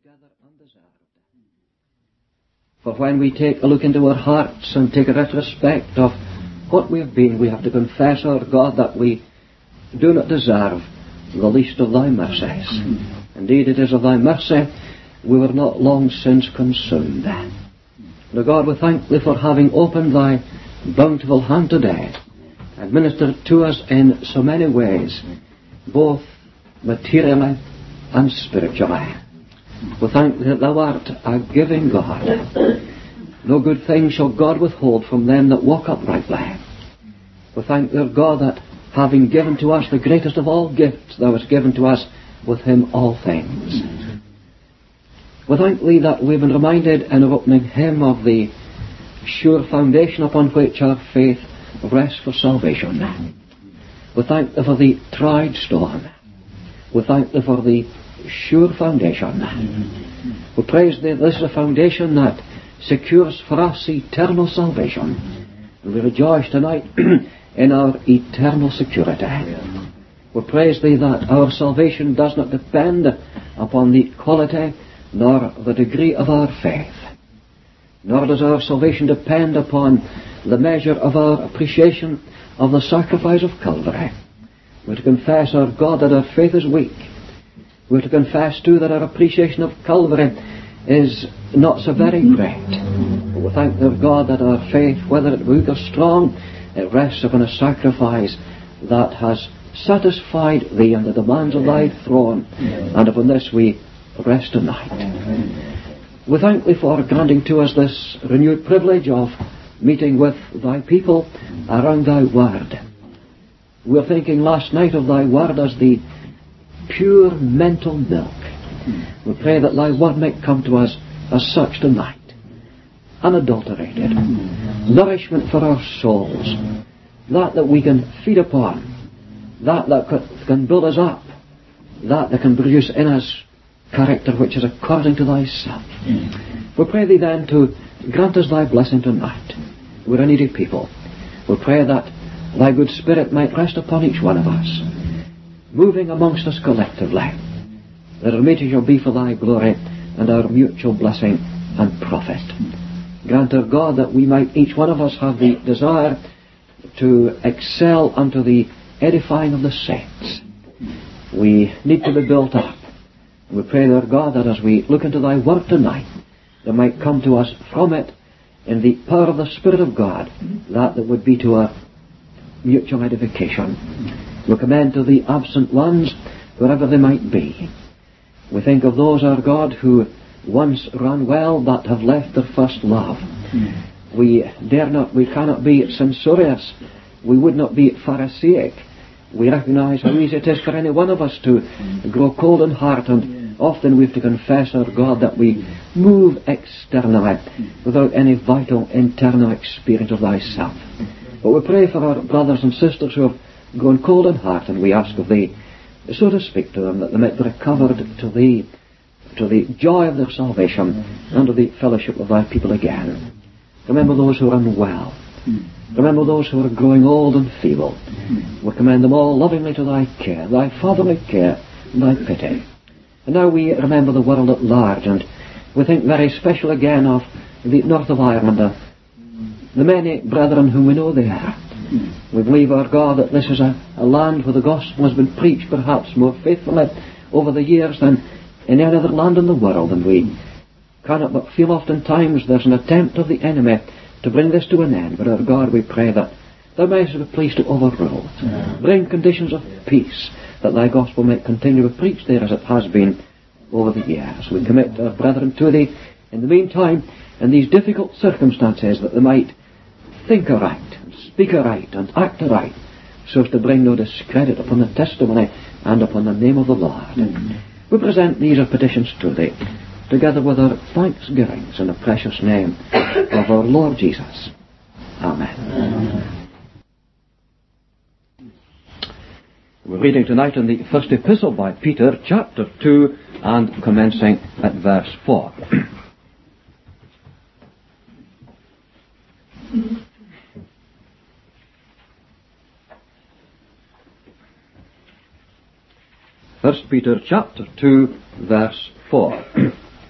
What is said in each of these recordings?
altogether undeserved. For when we take a look into our hearts and take a retrospect of what we have been, we have to confess, our God, that we do not deserve the least of thy mercies. Indeed, it is of thy mercy we were not long since consumed. Lord God, we thank thee for having opened thy bountiful hand today and ministered to us in so many ways, both materially and spiritually. We thank thee that thou art a giving God. No good thing shall God withhold from them that walk uprightly. We thank thee, God, that having given to us the greatest of all gifts, thou hast given to us with him all things. We thank thee that we've been reminded in our opening hymn of the sure foundation upon which our faith rests for salvation. We thank thee for the tried stone. We thank thee for the sure foundation. We praise thee, this is a foundation that secures for us eternal salvation. And we rejoice tonight in our eternal security. We praise thee that our salvation does not depend upon the quality nor the degree of our faith, nor does our salvation depend upon the measure of our appreciation of the sacrifice of Calvary. We're to confess, our God, that our faith is weak. We're to confess too that our appreciation of Calvary is not so very great. But we thank our God that our faith, whether it be weak or strong, it rests upon a sacrifice that has satisfied thee and the demands of thy throne, and upon this we rest tonight. We thank thee for granting to us this renewed privilege of meeting with thy people around thy word. We were thinking last night of thy word as the pure mental milk. We pray that thy word might come to us as such tonight, unadulterated, nourishment for our souls, that we can feed upon, that can build us up, that can produce in us character which is according to thyself. We pray thee then to grant us thy blessing tonight. We're a needy people. We pray that thy good Spirit might rest upon each one of us, moving amongst us collectively, that our meeting shall be for thy glory and our mutual blessing and profit. Grant, our God, that we might each one of us have the desire to excel unto the edifying of the saints. We need to be built up. We pray, our God, that as we look into thy word tonight, there might come to us from it, in the power of the Spirit of God, that would be to our mutual edification. We commend to the absent ones, wherever they might be. We think of those, our God, who once ran well but have left their first love. We cannot be censorious. We would not be Pharisaic. We recognize how easy it is for any one of us to grow cold in heart, and often we have to confess, our God, that we move externally without any vital internal experience of thyself. But we pray for our brothers and sisters who have grown cold in heart, and we ask of thee so to speak to them, that they might be recovered to the joy of their salvation and to the fellowship of thy people again. Remember those who are unwell. Remember those who are growing old and feeble. We commend them all lovingly to thy care, thy fatherly care, and thy pity. And now we remember the world at large, and we think very special again of the north of Ireland, the many brethren whom we know there. We believe, our God, that this is a land where the gospel has been preached perhaps more faithfully over the years than in any other land in the world, and we cannot but feel oftentimes there's an attempt of the enemy to bring this to an end. But, our God, we pray that thou mayest be pleased to overrule, bring conditions of peace, that thy gospel might continue to preach there as it has been over the years. We commit our brethren to thee in the meantime, in these difficult circumstances, that they might think aright, and speak aright, and act aright, so as to bring no discredit upon the testimony and upon the name of the Lord. We present these our petitions to thee, together with our thanksgivings in the precious name of our Lord Jesus. Amen. We're reading tonight in the first epistle by Peter, chapter 2, and commencing at verse 4. First Peter chapter 2, verse 4.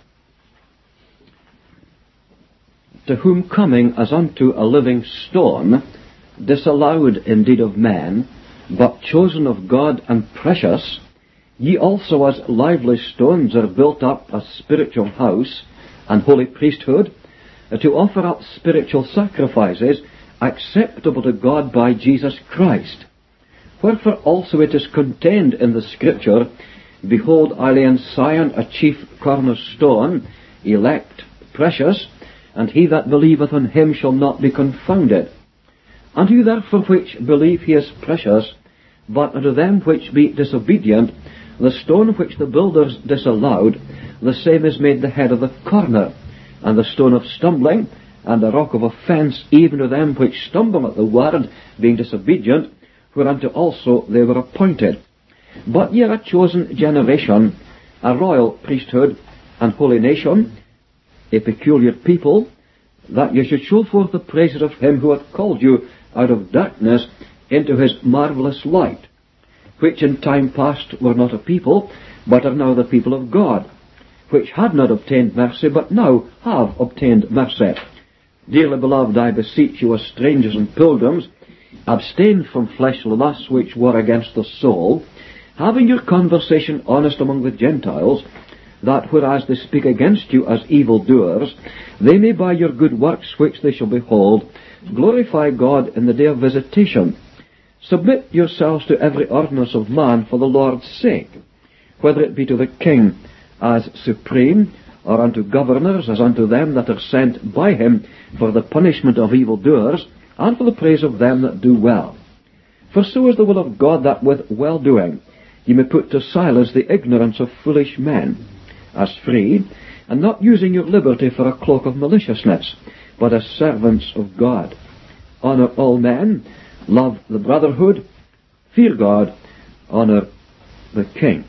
to whom coming as unto a living stone, disallowed indeed of men, but chosen of God and precious, ye also as lively stones are built up a spiritual house and holy priesthood, to offer up spiritual sacrifices acceptable to God by Jesus Christ. Wherefore also it is contained in the Scripture, Behold, I lay in Sion a chief cornerstone, elect, precious, and he that believeth on him shall not be confounded. Unto you therefore which believe he is precious, but unto them which be disobedient, the stone which the builders disallowed, the same is made the head of the corner, and the stone of stumbling, and the rock of offence, even to them which stumble at the word, being disobedient, whereunto also they were appointed. But ye are a chosen generation, a royal priesthood, and holy nation, a peculiar people, that ye should show forth the praises of him who hath called you out of darkness into his marvellous light, which in time past were not a people, but are now the people of God, which had not obtained mercy, but now have obtained mercy. Dearly beloved, I beseech you, as strangers and pilgrims, abstain from fleshly lusts which war against the soul, having your conversation honest among the Gentiles, that whereas they speak against you as evildoers, they may by your good works which they shall behold, glorify God in the day of visitation. Submit yourselves to every ordinance of man for the Lord's sake, whether it be to the king as supreme, or unto governors as unto them that are sent by him for the punishment of evildoers, and for the praise of them that do well. For so is the will of God, that with well-doing ye may put to silence the ignorance of foolish men, as free, and not using your liberty for a cloak of maliciousness, but as servants of God. Honour all men, love the brotherhood, fear God, honour the king.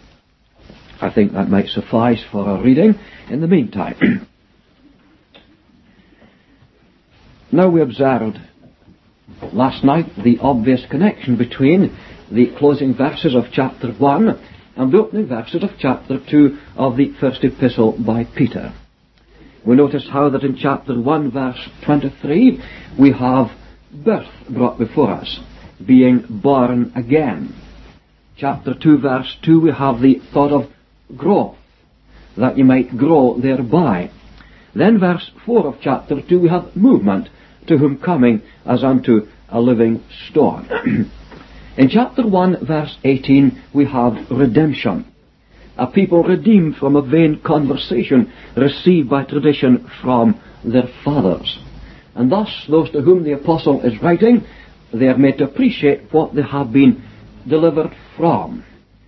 I think that might suffice for our reading in the meantime. Now we observed last night the obvious connection between the closing verses of chapter 1 and the opening verses of chapter 2 of the first epistle by Peter. We notice how that in chapter 1 verse 23 we have birth brought before us, being born again. Chapter 2 verse 2 we have the thought of growth, that you might grow thereby. Then verse 4 of chapter 2 we have movement, to whom coming as unto a living stone. In chapter 1 verse 18 we have redemption, a people redeemed from a vain conversation received by tradition from their fathers. And thus those to whom the apostle is writing, they are made to appreciate what they have been delivered from.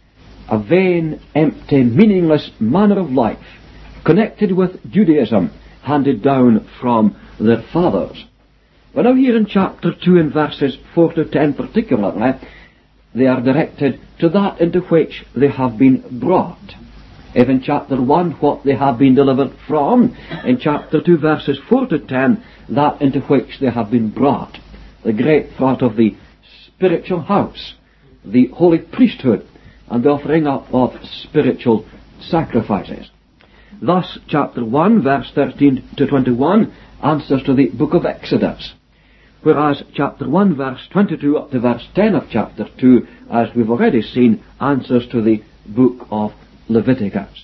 A vain, empty, meaningless manner of life, connected with Judaism, handed down from their fathers. But now here in chapter 2 in verses 4 to 10 particularly, they are directed to that into which they have been brought. If in chapter 1 what they have been delivered from, in chapter 2 verses 4 to 10, that into which they have been brought. The great thought of the spiritual house, the holy priesthood, and the offering up of spiritual sacrifices. Thus, chapter 1, verse 13 to 21, answers to the book of Exodus, whereas chapter 1, verse 22 up to verse 10 of chapter 2, as we've already seen, answers to the book of Leviticus.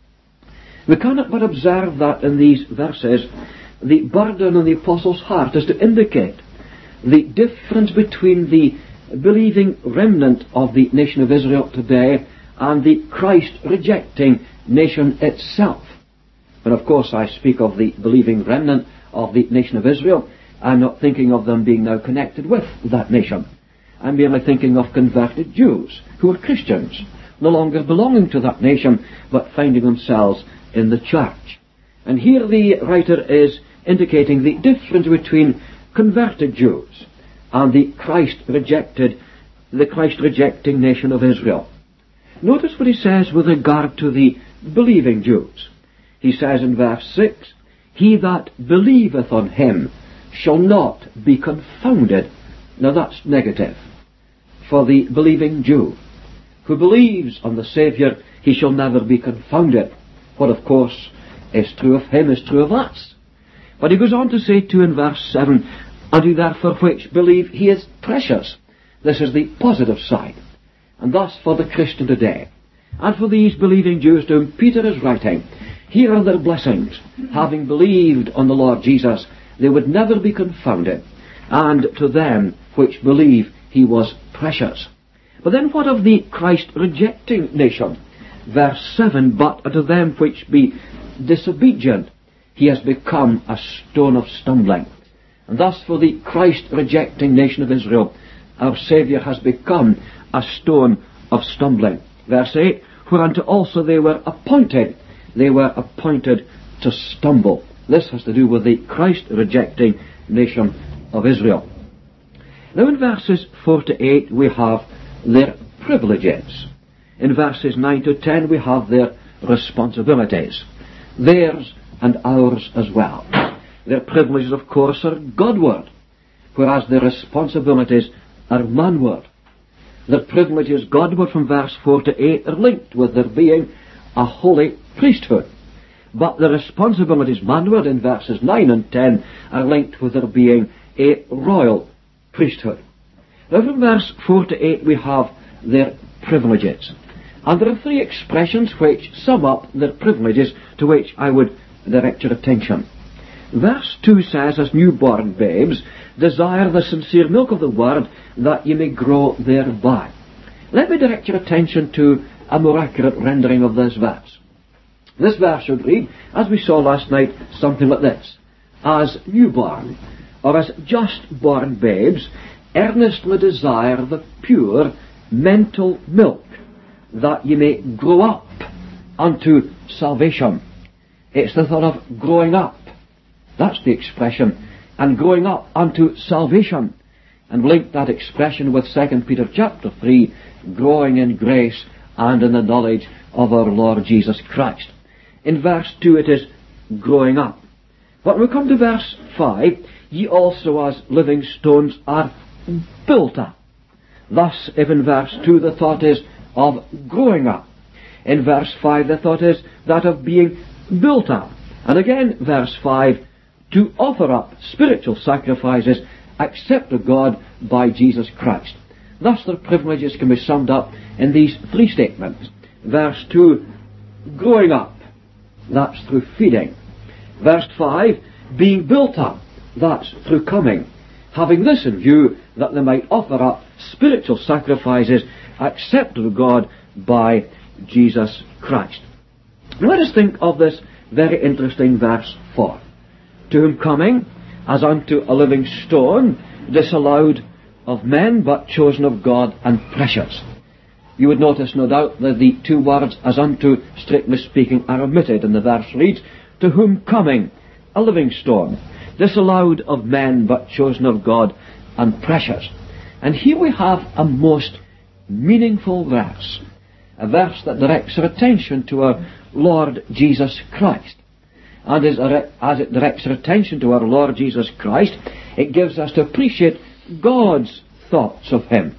We cannot but observe that in these verses, the burden on the apostle's heart is to indicate the difference between the believing remnant of the nation of Israel today and the Christ-rejecting nation itself. And of course I speak of the believing remnant of the nation of Israel. I'm not thinking of them being now connected with that nation. I'm merely thinking of converted Jews who are Christians, no longer belonging to that nation, but finding themselves in the church. And here the writer is indicating the difference between converted Jews and the Christ-rejecting nation of Israel. Notice what he says with regard to the believing Jews. He says in verse 6, He that believeth on him shall not be confounded. Now that's negative. For the believing Jew who believes on the Saviour, he shall never be confounded. What of course is true of him is true of us. But he goes on to say too in verse 7, and you therefore which believe he is precious. This is the positive side. And thus for the Christian today, and for these believing Jews to whom Peter is writing, here are their blessings. Having believed on the Lord Jesus, they would never be confounded. And to them which believe he was precious. But then what of the Christ-rejecting nation? Verse 7, but unto them which be disobedient, he has become a stone of stumbling. And thus for the Christ-rejecting nation of Israel, our Saviour has become a stone of stumbling. Verse 8, whereunto also they were appointed. They were appointed to stumble. This has to do with the Christ-rejecting nation of Israel. Now in verses 4 to 8 we have their privileges. In verses 9 to 10 we have their responsibilities. Theirs and ours as well. Their privileges, of course, are Godward, whereas their responsibilities are manward. Their privileges Godward from verse 4 to 8 are linked with there being a holy priesthood. But the responsibilities manward in verses 9 and 10 are linked with there being a royal priesthood. Now from verse 4 to 8 we have their privileges. And there are three expressions which sum up their privileges to which I would direct your attention. Verse 2 says, as newborn babes, desire the sincere milk of the word, that ye may grow thereby. Let me direct your attention to a more accurate rendering of this verse. This verse should read, as we saw last night, something like this. As newborn, or as just born babes, earnestly desire the pure mental milk, that ye may grow up unto salvation. It's the thought of growing up. That's the expression. And growing up unto salvation. And link that expression with 2 Peter chapter 3, growing in grace and in the knowledge of our Lord Jesus Christ. In verse 2 it is growing up. But when we come to verse 5, ye also as living stones are built up. Thus, if in verse 2 the thought is of growing up, in verse 5 the thought is that of being built up. And again, verse 5, to offer up spiritual sacrifices accepted to God by Jesus Christ. Thus their privileges can be summed up in these three statements. Verse 2, growing up. That's through feeding. Verse 5, being built up. That's through coming. Having this in view, that they might offer up spiritual sacrifices accepted to God by Jesus Christ. Now let us think of this very interesting verse 4. To whom coming, as unto a living stone, disallowed of men, but chosen of God and precious. You would notice, no doubt, that the two words as unto, strictly speaking, are omitted, and the verse reads, to whom coming, a living stone, disallowed of men, but chosen of God and precious. And here we have a most meaningful verse, a verse that directs our attention to our Lord Jesus Christ. And as it directs our attention to our Lord Jesus Christ, it gives us to appreciate God's thoughts of Him,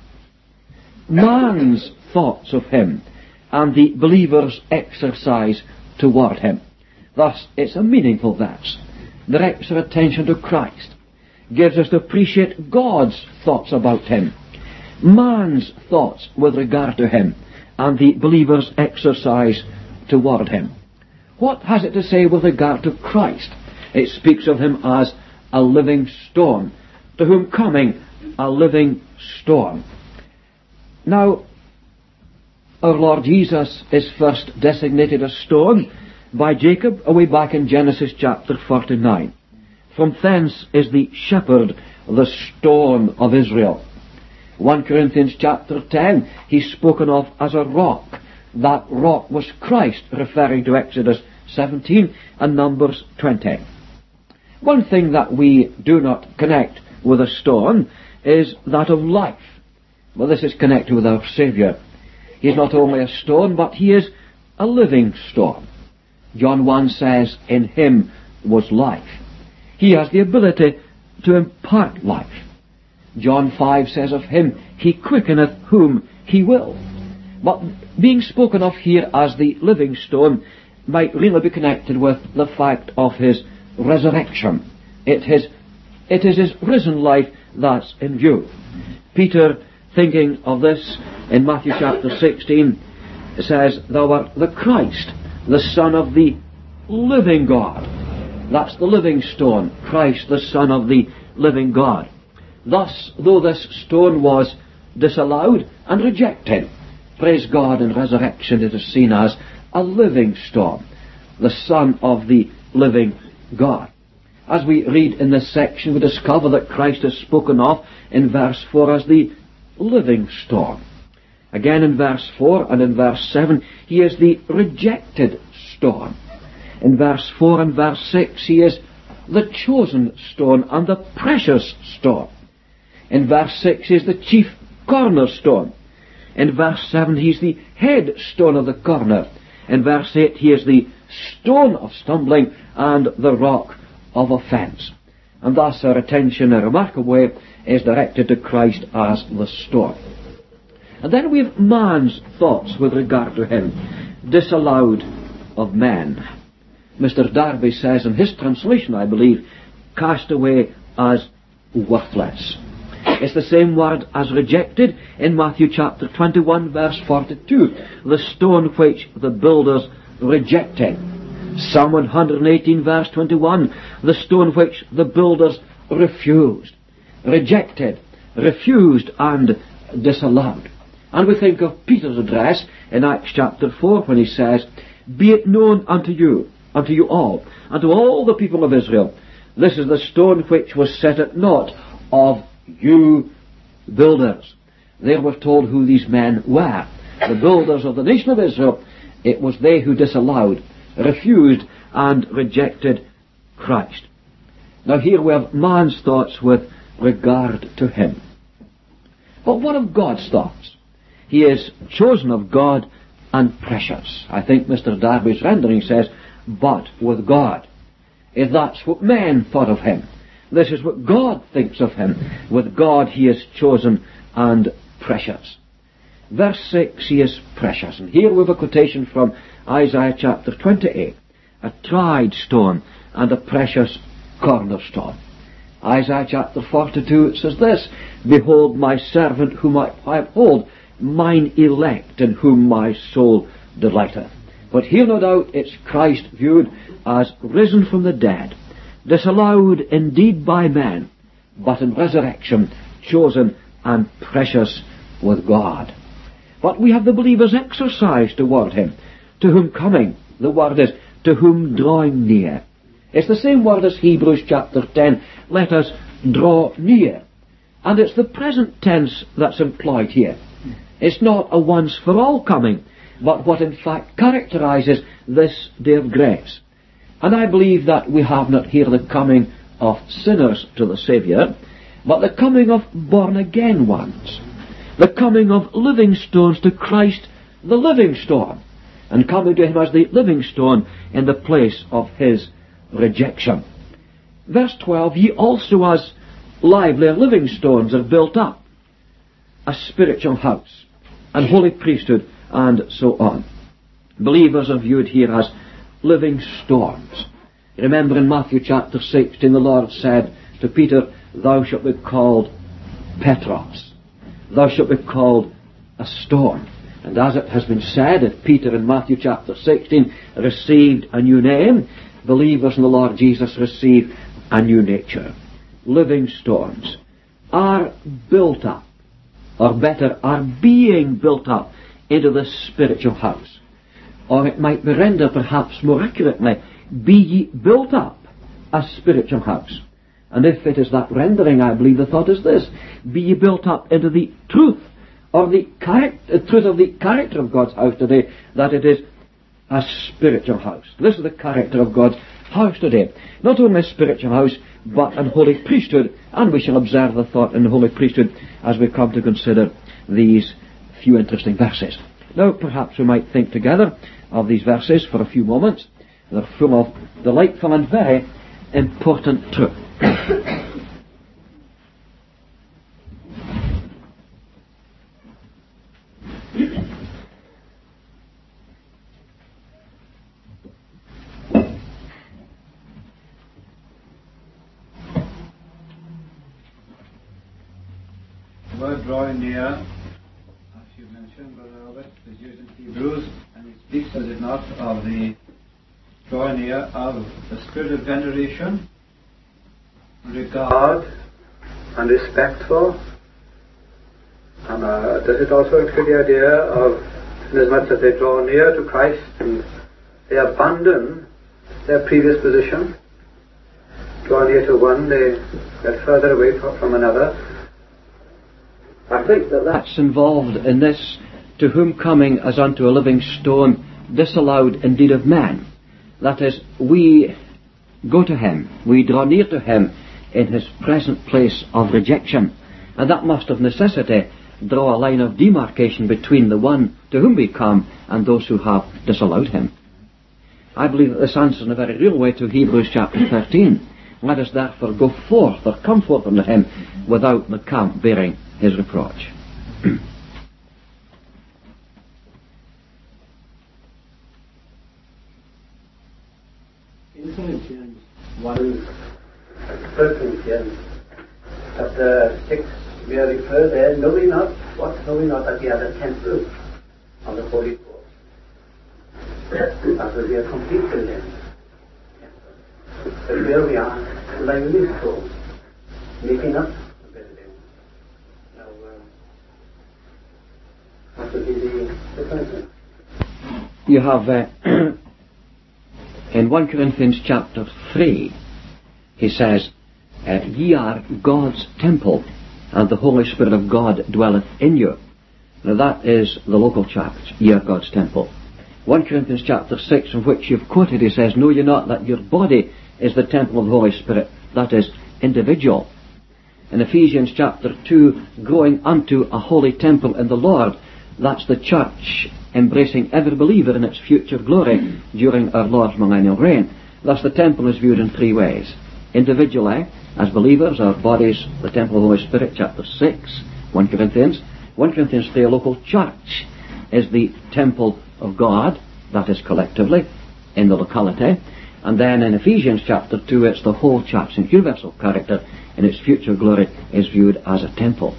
man's thoughts of Him, and the believer's exercise toward Him. Thus, it's a meaningful verse. Directs our attention to Christ. Gives us to appreciate God's thoughts about Him, man's thoughts with regard to Him, and the believer's exercise toward Him. What has it to say with regard to Christ? It speaks of Him as a living stone, to whom coming, a living stone. Now, our Lord Jesus is first designated a stone by Jacob away back in Genesis chapter 49. From thence is the shepherd, the stone of Israel. 1 Corinthians chapter 10, he's spoken of as a rock. That rock was Christ, referring to Exodus 17 and Numbers 20. One thing that we do not connect with a stone is that of life. Well, this is connected with our Saviour. He is not only a stone, but He is a living stone. John 1 says, in Him was life. He has the ability to impart life. John 5 says of Him, He quickeneth whom He will. But being spoken of here as the living stone might really be connected with the fact of His resurrection. It is his risen life that's in view. Peter, thinking of this in Matthew chapter 16, says, "Thou art the Christ, the Son of the living God." That's the living stone, Christ, the Son of the living God. Thus, though this stone was disallowed and rejected, praise God, in resurrection it is seen as a living stone, the Son of the living God. As we read in this section, we discover that Christ is spoken of in verse 4 as the living stone. Again in verse 4 and in verse 7, he is the rejected stone. In verse 4 and verse 6, he is the chosen stone and the precious stone. In verse 6, he is the chief cornerstone. In verse 7, he is the head stone of the corner. In verse 8, he is the stone of stumbling and the rock of offence. And thus our attention in a remarkable way is directed to Christ as the stone. And then we have man's thoughts with regard to him, disallowed of men. Mr. Darby says in his translation, I believe, cast away as worthless. It's the same word as rejected in Matthew chapter 21 verse 42, the stone which the builders rejected. Psalm 118 verse 21, the stone which the builders refused. Rejected, refused and disallowed. And we think of Peter's address in Acts chapter 4 when he says, "Be it known unto you all, and to all the people of Israel, this is the stone which was set at naught of you builders." There we're told who these men were. The builders of the nation of Israel. It was they who disallowed, refused and rejected Christ. Now here we have man's thoughts with regard to him. But what of God's thoughts? He is chosen of God and precious. I think Mr. Darby's rendering says, "but with God." If that's what men thought of him, this is what God thinks of him. With God he is chosen and precious. Verse 6, he is precious. And here we have a quotation from Isaiah chapter 28, "a tried stone and a precious cornerstone." Isaiah chapter 42, it says this, "Behold my servant whom I uphold, mine elect in whom my soul delighteth." But here no doubt it's Christ viewed as risen from the dead, disallowed indeed by men, but in resurrection chosen and precious with God. But we have the believer's exercise toward him, to whom coming, the word is, to whom drawing near. It's the same word as Hebrews chapter 10, let us draw near. And it's the present tense that's employed here. It's not a once-for-all coming, but what in fact characterizes this day of grace. And I believe that we have not here the coming of sinners to the Saviour, but the coming of born-again ones. The coming of living stones to Christ, the living stone, and coming to him as the living stone in the place of his rejection. Verse 12, "Ye also as lively living stones are built up, a spiritual house, and holy priesthood," and so on. Believers are viewed here as living stones. Remember in Matthew chapter 16 the Lord said to Peter, "Thou shalt be called Petros." Thou shalt be called a stone. And as it has been said, if Peter in Matthew chapter 16 received a new name, believers in the Lord Jesus receive a new nature. Living stones are built up, or better, are being built up into the spiritual house. Or it might be rendered perhaps more accurately, "Be ye built up a spiritual house." And if it is that rendering, I believe the thought is this: be ye built up into the truth, or the truth of the character of God's house today, that it is a spiritual house. This is the character of God's house today. Not only a spiritual house, but an holy priesthood. And we shall observe the thought in the holy priesthood as we come to consider these few interesting verses. Now perhaps we might think together of these verses for a few moments. They're full of delightful and very important truth. drawing near, as you mentioned, Brother Robert, is used in Hebrews, and he speaks, does it not, of the drawing near of the spirit of veneration, regard, and respect for. And does it also include the idea of, inasmuch as they draw near to Christ and they abandon their previous position, draw near to one, they get further away from another? I think that's involved in this, to whom coming as unto a living stone, disallowed indeed of man. That is, we go to him, we draw near to him in his present place of rejection. And that must of necessity draw a line of demarcation between the one to whom we come and those who have disallowed him. I believe that this answers in a very real way to Hebrews chapter 13. Let us therefore go forth, or come forth unto him, without the camp bearing his reproach. In Corinthians 1, Corinthians chapter 6, we are referred there, know we not that we are the temple of the Holy Ghost. That will be a complete building. But here we are, like this stone, making up the building. Now, what will be the difference? You have in 1 Corinthians chapter 3, he says, ye are God's temple, and the Holy Spirit of God dwelleth in you. Now that is the local church, ye are God's temple. 1 Corinthians chapter 6, from which you've quoted, he says, know ye not that your body is the temple of the Holy Spirit, that is, individual. In Ephesians chapter 2, growing unto a holy temple in the Lord, that's the church embracing every believer in its future glory during our Lord's millennial reign. Thus the temple is viewed in three ways. Individually, as believers, our bodies, the temple of the Holy Spirit, chapter 6, 1 Corinthians. 1 Corinthians 3, a local church is the temple of God, that is collectively, in the locality. And then in Ephesians chapter 2, it's the whole church in universal character, in its future glory, is viewed as a temple.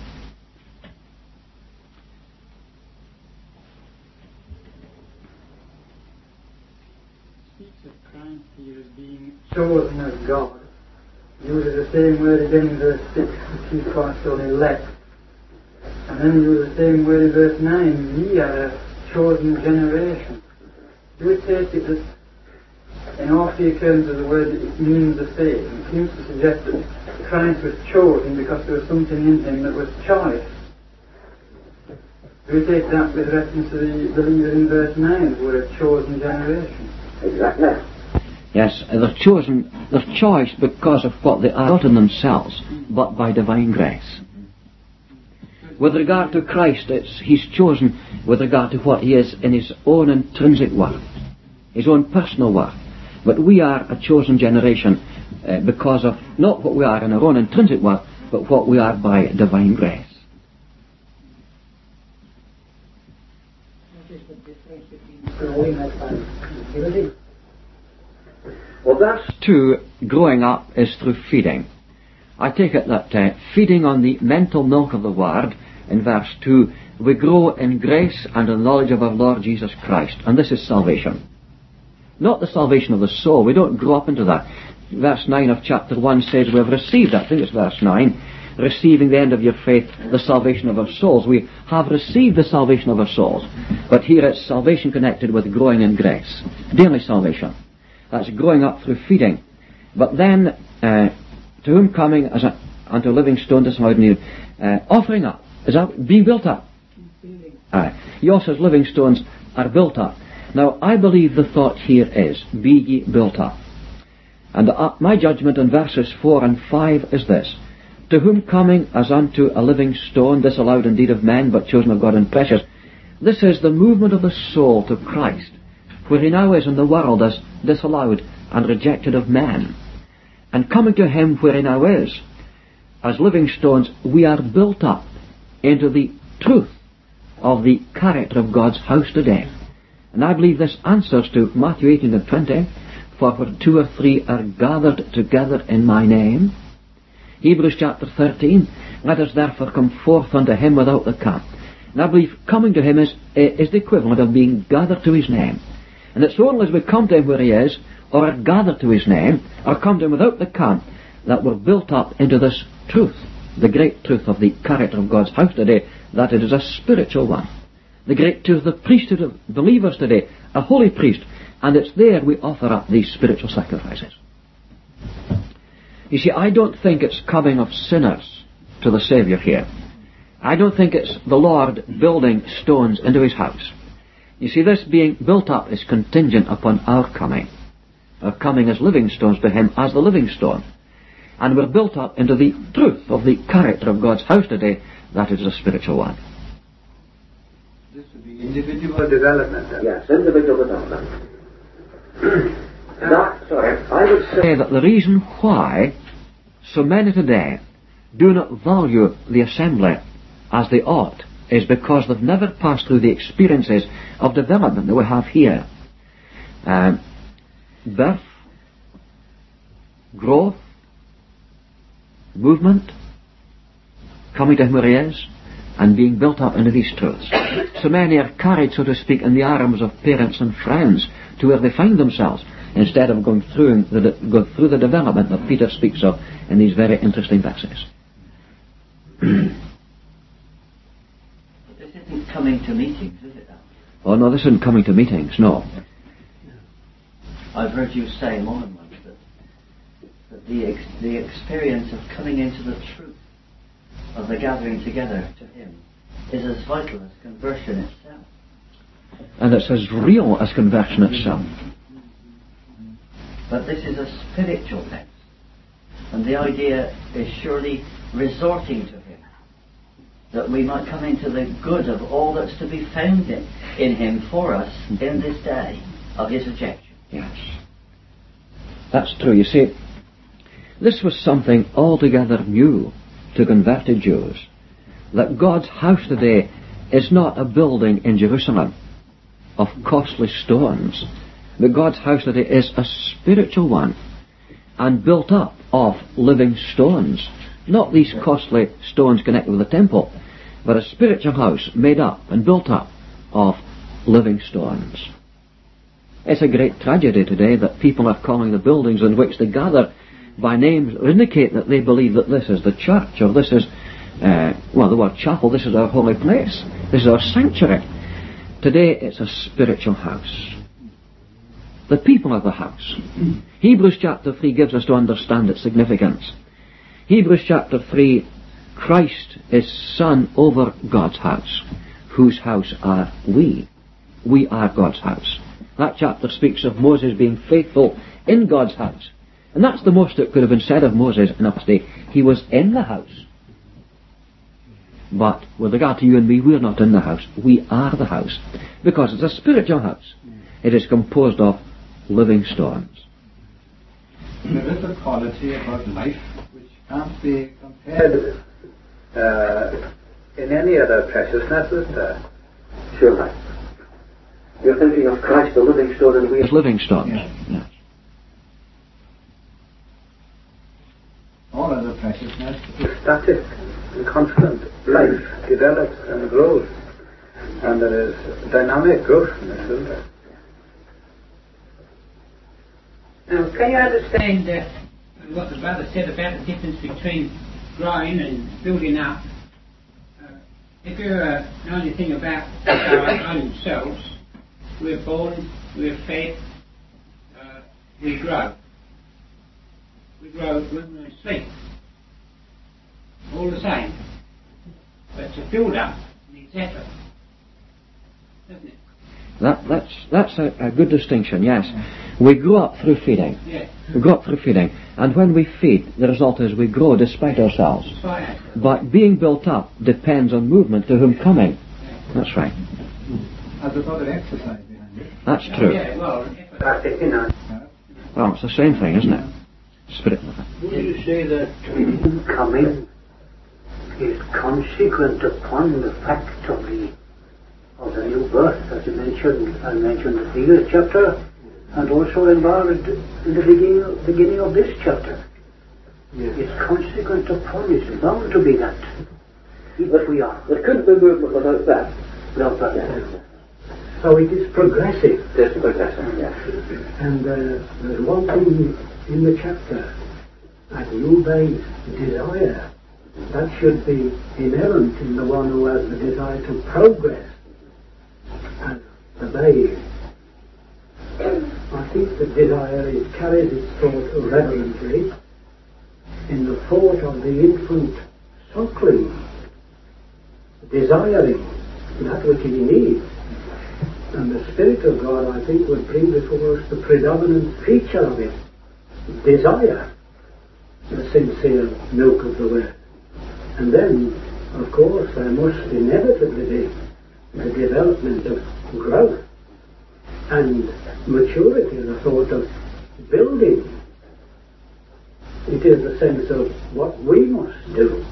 Speaks of Christ here as being chosen of God. Uses the same word again in verse 6, which he calls on elect. And then he uses the same word in verse 9, ye are a chosen generation. You would take it that in all three occurrences of the word it means the same. It seems to suggest that Christ was chosen because there was something in him that was choice. We take that with reference to the believer in verse 9, the word chosen generation. Exactly. Yes, they're chosen, they're choice because of what they are not in themselves, but by divine grace. With regard to Christ, he's chosen with regard to what he is in his own intrinsic worth, his own personal worth. But we are a chosen generation because of not what we are in our own intrinsic worth, but what we are by divine grace. What is the difference between growing up and building? Well, that's to growing up is through feeding. I take it that feeding on the mental milk of the Word, in verse 2, we grow in grace and in knowledge of our Lord Jesus Christ. And this is salvation. Not the salvation of the soul. We don't grow up into that. Verse 9 of chapter 1 says we have received, I think it's verse 9, receiving the end of your faith, the salvation of our souls. We have received the salvation of our souls. But here it's salvation connected with growing in grace. Daily salvation. That's growing up through feeding. But then, to whom coming as unto a living stone disallowed in you, offering up, is that being built up? He also says living stones are built up. Now, I believe the thought here is, be ye built up. And my judgment in verses 4 and 5 is this, to whom coming as unto a living stone, disallowed indeed of men, but chosen of God and precious. This is the movement of the soul to Christ, where he now is in the world as disallowed and rejected of men. And coming to him where he now is, as living stones, we are built up into the truth of the character of God's house today. And I believe this answers to Matthew 18 and 20, for where 2 or 3 are gathered together in my name, Hebrews chapter 13, let us therefore come forth unto him without the camp. And I believe coming to him is the equivalent of being gathered to his name. And it's only as we come to him where he is, or are gathered to his name, or come to him without the camp, that we're built up into this truth, the great truth of the character of God's house today, that it is a spiritual one. The great truth of the priesthood of believers today, a holy priest, and it's there we offer up these spiritual sacrifices. You see, I don't think it's coming of sinners to the Saviour here. I don't think it's the Lord building stones into his house. You see, this being built up is contingent upon our coming as living stones to him as the living stone. And we're built up into the truth of the character of God's house today, that is a spiritual one. This would be individual development. Then. Yes, individual development. I would say that the reason why so many today do not value the assembly as they ought is because they've never passed through the experiences of development that we have here. Birth, growth, movement, coming to him where he is, and being built up into these truths. So many are carried, so to speak, in the arms of parents and friends to where they find themselves, instead of going through the development that Peter speaks of in these very interesting verses. But this isn't coming to meetings, is it? Oh no, this isn't coming to meetings, no. I've heard you say more than once that the experience of coming into the truth of the gathering together to him is as vital as conversion itself. And it's as real as conversion itself. But this is a spiritual text, and the idea is surely resorting to him, that we might come into the good of all that's to be found in him for us in this day of his rejection. Yes. That's true. You see, this was something altogether new to converted Jews, that God's house today is not a building in Jerusalem of costly stones, but God's house today is a spiritual one and built up of living stones. Not these costly stones connected with the temple, but a spiritual house made up and built up of living stones. It's a great tragedy today that people are calling the buildings in which they gather by names that indicate that they believe that this is the church, or this is, the word chapel, this is our holy place, this is our sanctuary. Today it's a spiritual house. The people of the house. Hebrews chapter 3 gives us to understand its significance. Hebrews chapter 3, Christ is Son over God's house. Whose house are we? We are God's house. That chapter speaks of Moses being faithful in God's house. And that's the most that could have been said of Moses in our day. He was in the house. But with regard to you and me, we're not in the house. We are the house. Because it's a spiritual house. It is composed of living stones. There is a quality about life which can't be compared in any other preciousness, is there? Sure. You're thinking of Christ, the living stone, and we are living stones. Yes. All other preciousness is static and constant. Life develops and grows, and there is dynamic growth in this, isn't there? Now, can you understand what the brother said about the difference between growing and building up? If you know anything about our own selves, we're born, we're fed, we grow. We grow when we're asleep. All the same. But to build up needs effort, doesn't it? That's a good distinction, yes. We grow up through feeding. Yes. We grow up through feeding. And when we feed, the result is we grow despite ourselves. But being built up depends on movement, to whom coming. That's right. As a sort of exercise behind it. That's true. Yeah, well, Well, it's the same thing, isn't it? Spirit. Would you say that coming is consequent upon the fact of the new birth, as you mentioned? I mentioned the previous chapter, and also involved in the beginning of this chapter. It's consequent upon, it's bound to be that. If we are. There couldn't be movement without that. Without that. Yeah. So it is progressive. It is progressive, yes. And there's one thing in the chapter, that you base desire. That should be inherent in the one who has the desire to progress and obey. I think the desire carries its thought reverently in the thought of the infant suckling, desiring that which he needs. And the Spirit of God, I think, would bring before us the predominant feature of it, desire, the sincere milk of the Word. And then, of course, there must inevitably be the development of growth and maturity, the thought of building. It is the sense of what we must do.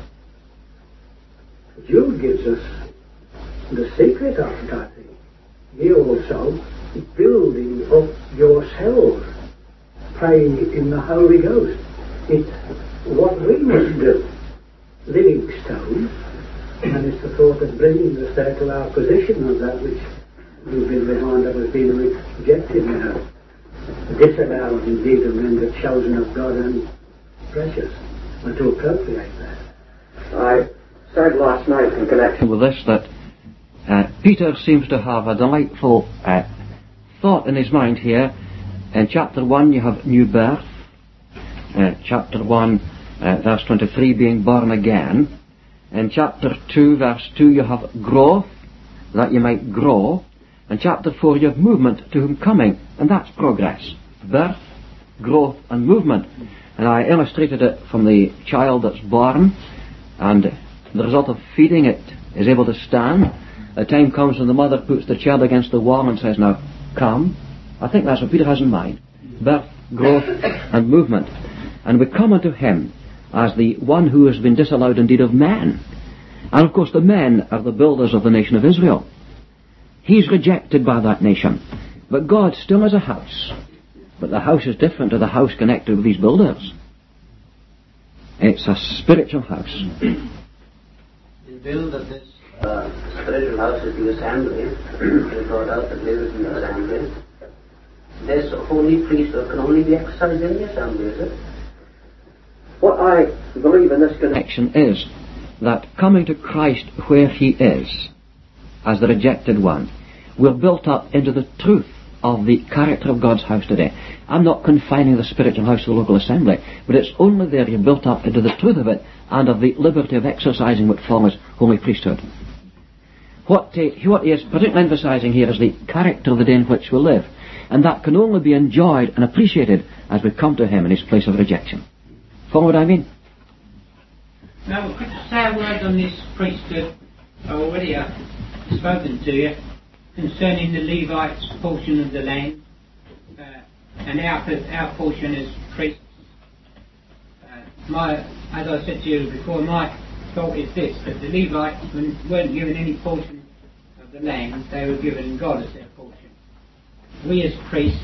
Jude gives us the secret of it, I think. He also building up yourselves, praying in the Holy Ghost. It's what we must do. Living stones, and it's the thought of bringing us there to our position of that which we've been behind that has been rejected now. Disallowed indeed of men, but chosen of God and precious, and to appropriate that. I said last night in connection with this that Peter seems to have a delightful thought in his mind here. In chapter 1 you have new birth. Chapter 1 verse 23 being born again. In chapter 2 verse 2 you have growth, that you might grow. In chapter 4 you have movement, to whom coming, and that's progress. Birth, growth and movement. And I illustrated it from the child that's born, and the result of feeding it is able to stand. A time comes when the mother puts the child against the wall and says, now, come. I think that's what Peter has in mind. Birth, growth and movement. And we come unto him as the one who has been disallowed indeed of men. And of course the men are the builders of the nation of Israel. He's rejected by that nation. But God still has a house. But the house is different to the house connected with these builders. It's a spiritual house. The build of this spiritual house is the assembly. They brought out that lives in the assembly. This holy priesthood can only be exercised in the assembly, is it? What I believe in this connection is that coming to Christ where he is, as the rejected one, we're built up into the truth of the character of God's house today. I'm not confining the spiritual house to the local assembly, but it's only there you're built up into the truth of it and of the liberty of exercising what follows holy priesthood. What he is particularly emphasizing here is the character of the day in which we live, and that can only be enjoyed and appreciated as we come to him in his place of rejection. Follow what I mean? Now, could you say a word on this priesthood? I already have spoken to you concerning the Levites' portion of the land and our portion as priests. As I said to you before, my thought is this, that the Levites weren't given any portion of the land, they were given God as their portion. We as priests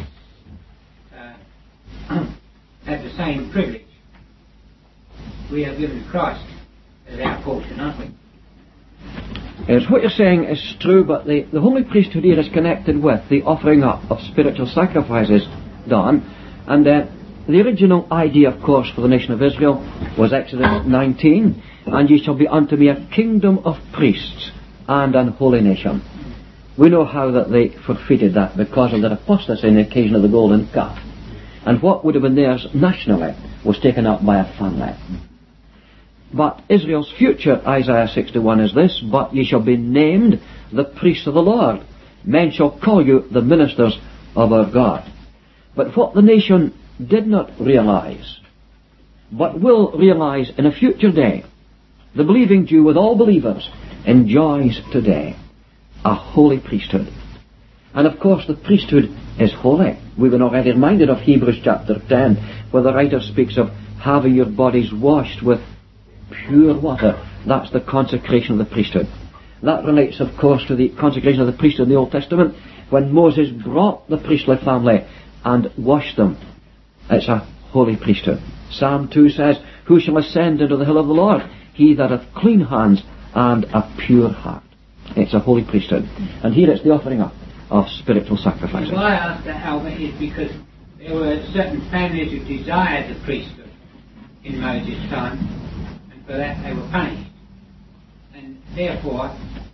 have the same privilege. We are given Christ as our portion, aren't we? Yes, what you're saying is true, but the holy priesthood here is connected with the offering up of spiritual sacrifices done. And the original idea, of course, for the nation of Israel was Exodus 19, and ye shall be unto me a kingdom of priests and an holy nation. We know how that they forfeited that because of their apostasy on the occasion of the golden calf. And what would have been theirs nationally was taken up by a family. But Israel's future, Isaiah 61, is this, but ye shall be named the priests of the Lord. Men shall call you the ministers of our God. But what the nation did not realize, but will realize in a future day, the believing Jew with all believers enjoys today a holy priesthood. And of course the priesthood is holy. We've been already reminded of Hebrews chapter 10, where the writer speaks of having your bodies washed with pure water. That's the consecration of the priesthood. That relates, of course, to the consecration of the priesthood in the Old Testament, when Moses brought the priestly family and washed them. It's a holy priesthood. Psalm 2 says, "Who shall ascend into the hill of the Lord? He that hath clean hands and a pure heart." It's a holy priesthood. And here it's the offering up of spiritual sacrifices. Why I asked that, Albert, is because there were certain families who desired the priesthood in Moses' time, and for that they were punished. And therefore,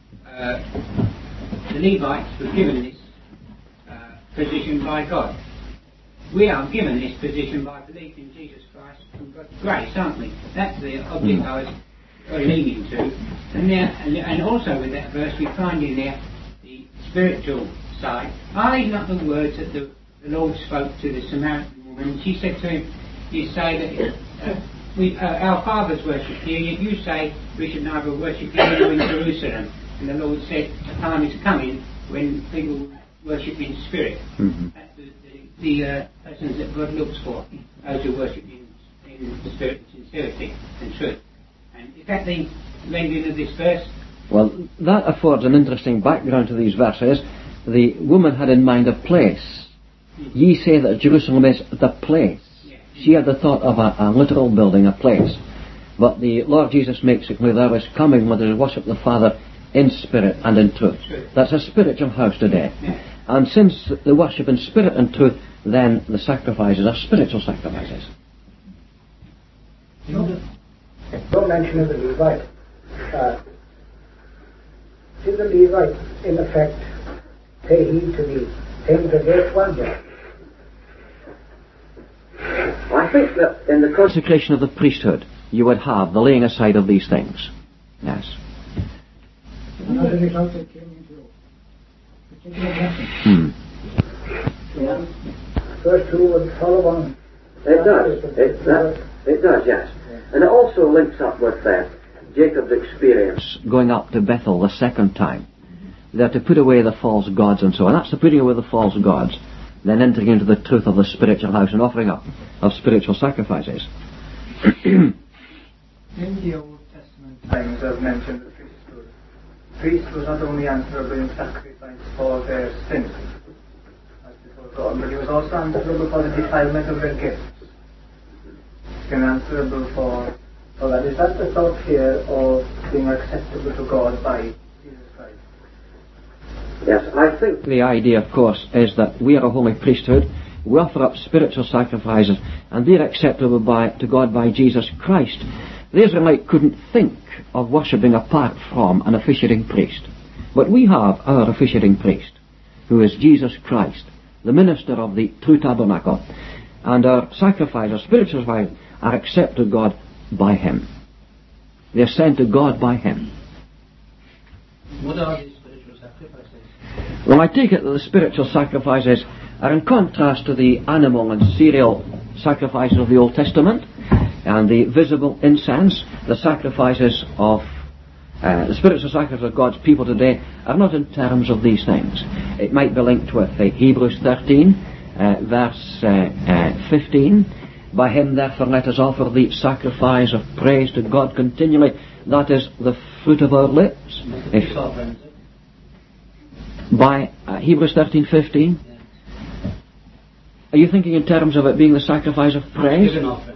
the Levites were given this position by God. We are given this position by belief in Jesus Christ from God's grace, aren't we? That's the object I was leading to. And also with that verse we find in there the spiritual side. Are these not the words that the Lord spoke to the Samaritan woman? She said to him, "You say that our fathers worship here, yet you say we should neither worship here nor in Jerusalem." And the Lord said, "A time is coming when people worship in spirit." Mm-hmm. That's the persons that God looks for, those who worship in spirit, sincerity and truth. And is that the rendering of this verse? Well, that affords an interesting background to these verses. The woman had in mind a place. Ye say that Jerusalem is the place. Yeah. She had the thought of a literal building, a place. But the Lord Jesus makes it clear there is coming when they worship the Father in spirit and in truth. That's a spiritual house today. Yeah. And since they worship in spirit and truth, then the sacrifices are spiritual sacrifices. Don't mention of the Levite. Did the Levite, in effect, pay heed to the things of this one day? I think that in the consecration of the priesthood, you would have the laying aside of these things. Yes. Not a result that came into particular blessing. Verse 2 would follow on. It does. It does, yes. And it also links up with Jacob's experience going up to Bethel the second time. They're to put away the false gods and so on. That's the putting away the false gods, then entering into the truth of the spiritual house and offering up of spiritual sacrifices. In the Old Testament times, I've mentioned the priesthood. The priest was not only answerable in sacrifice for their sins, as before God, but he was also answerable for the defilement of their gifts. And answerable for that. Is that the thought here of being acceptable to God by Jesus Christ? Yes, I think the idea, of course, is that we are a holy priesthood. We offer up spiritual sacrifices, and they're acceptable to God by Jesus Christ. The Israelite couldn't think of worshipping apart from an officiating priest. But we have our officiating priest, who is Jesus Christ, the minister of the true tabernacle. And our sacrifices, spiritual sacrifices, are accepted to God by Him. They are sent to God by Him. What are these spiritual sacrifices? Well, I take it that the spiritual sacrifices are in contrast to the animal and cereal sacrifices of the Old Testament, and the visible incense. The sacrifices of the spiritual sacrifices of God's people today are not in terms of these things. It might be linked with Hebrews 13, verse 15. By Him therefore let us offer the sacrifice of praise to God continually. That is the fruit of our lips. By Hebrews 13:15. Are you thinking in terms of it being the sacrifice of praise?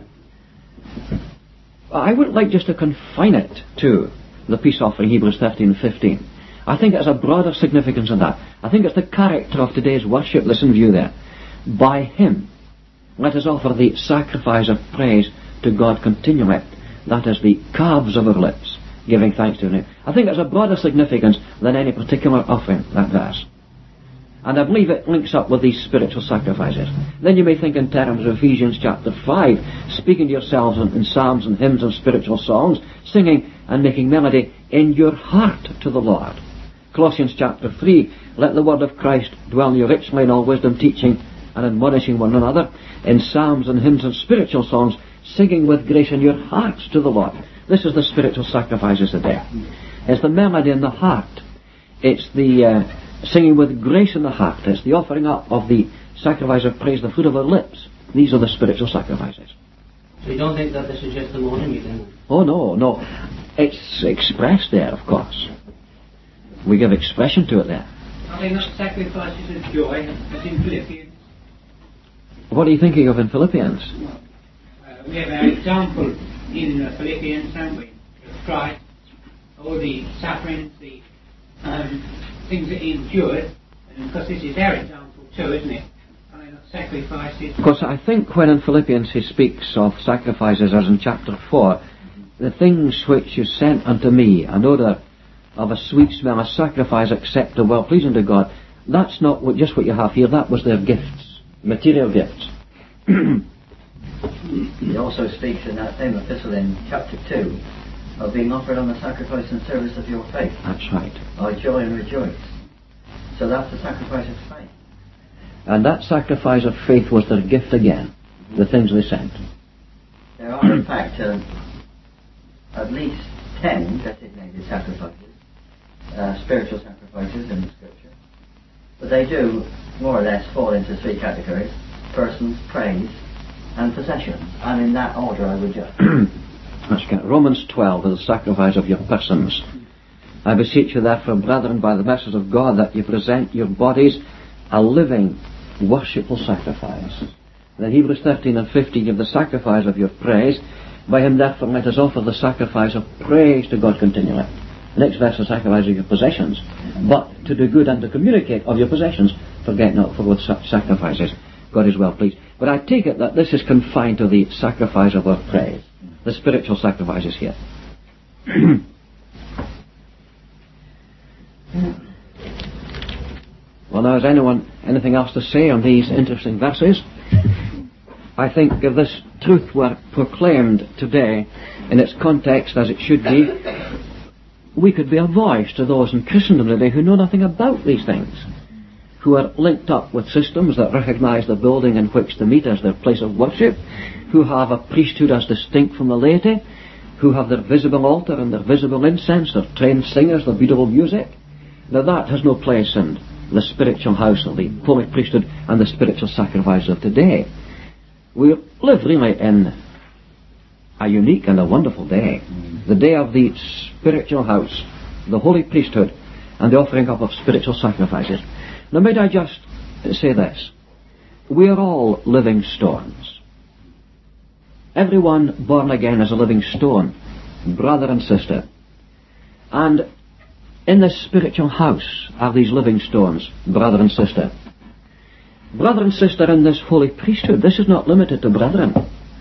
I wouldn't like just to confine it to the peace offering, Hebrews 13:15. I think it has a broader significance than that. I think it's the character of today's worship. Listen, view there. By Him let us offer the sacrifice of praise to God continually. That is the calves of our lips, giving thanks to Him. I think it's a broader significance than any particular offering, that verse. And I believe it links up with these spiritual sacrifices. Then you may think in terms of Ephesians chapter 5, speaking to yourselves in psalms and hymns and spiritual songs, singing and making melody in your heart to the Lord. Colossians chapter 3, let the word of Christ dwell in you richly in all wisdom, teaching and admonishing one another in psalms and hymns and spiritual songs, singing with grace in your hearts to the Lord. This is the spiritual sacrifices today. It's the melody in the heart. It's the singing with grace in the heart. It's the offering up of the sacrifice of praise, the fruit of our lips. These are the spiritual sacrifices. So you don't think that this is just the morning meeting? Oh, no. It's expressed there, of course. We give expression to it there. Are they not sacrifices of joy, as in Philippians? What are you thinking of in Philippians? We have our example in Philippians, haven't we? Christ, all the sufferings, the things that he endured, and of course this is our example too, isn't it? Sacrifices. Of course, I think when in Philippians he speaks of sacrifices, as in chapter 4, the things which you sent unto me, an odour of a sweet smell, a sacrifice acceptable, well pleasing to God, that's not just what you have here, that was their gifts, material gifts. He also speaks in that same epistle in chapter 2 of being offered on the sacrifice and service of your faith. That's right. I joy and rejoice. So that's the sacrifice of faith. And that sacrifice of faith was their gift again, the things they sent. There are in fact at least 10 designated sacrifices, spiritual sacrifices in the scripture. But they do more or less fall into 3 categories: persons, praise, and possessions. And in that order I would judge. That's good. Romans 12 is the sacrifice of your persons. I beseech you therefore, brethren, by the mercies of God, that you present your bodies a living, worshipful sacrifice. Then Hebrews 13 and 15 give the sacrifice of your praise. By him therefore let us offer the sacrifice of praise to God continually. The next verse, the sacrifice of your possessions. But to do good and to communicate of your possessions, forget not, for with such sacrifices God is well pleased. But I take it that this is confined to the sacrifice of our praise. The spiritual sacrifices here. Well, now, has anyone anything else to say on these interesting verses? I think if this truth were proclaimed today in its context as it should be, we could be a voice to those in Christendom today who know nothing about these things, who are linked up with systems that recognize the building in which they meet as their place of worship, who have a priesthood as distinct from the laity, who have their visible altar and their visible incense, their trained singers, their beautiful music. Now that has no place in the spiritual house of the holy priesthood and the spiritual sacrifice of today. We live really in a unique and a wonderful day. The day of the spiritual house, the holy priesthood, and the offering up of spiritual sacrifices. Now might I just say this. We are all living stones. Everyone born again is a living stone, brother and sister. And in this spiritual house are these living stones, brother and sister. Brother and sister in this holy priesthood, this is not limited to brethren.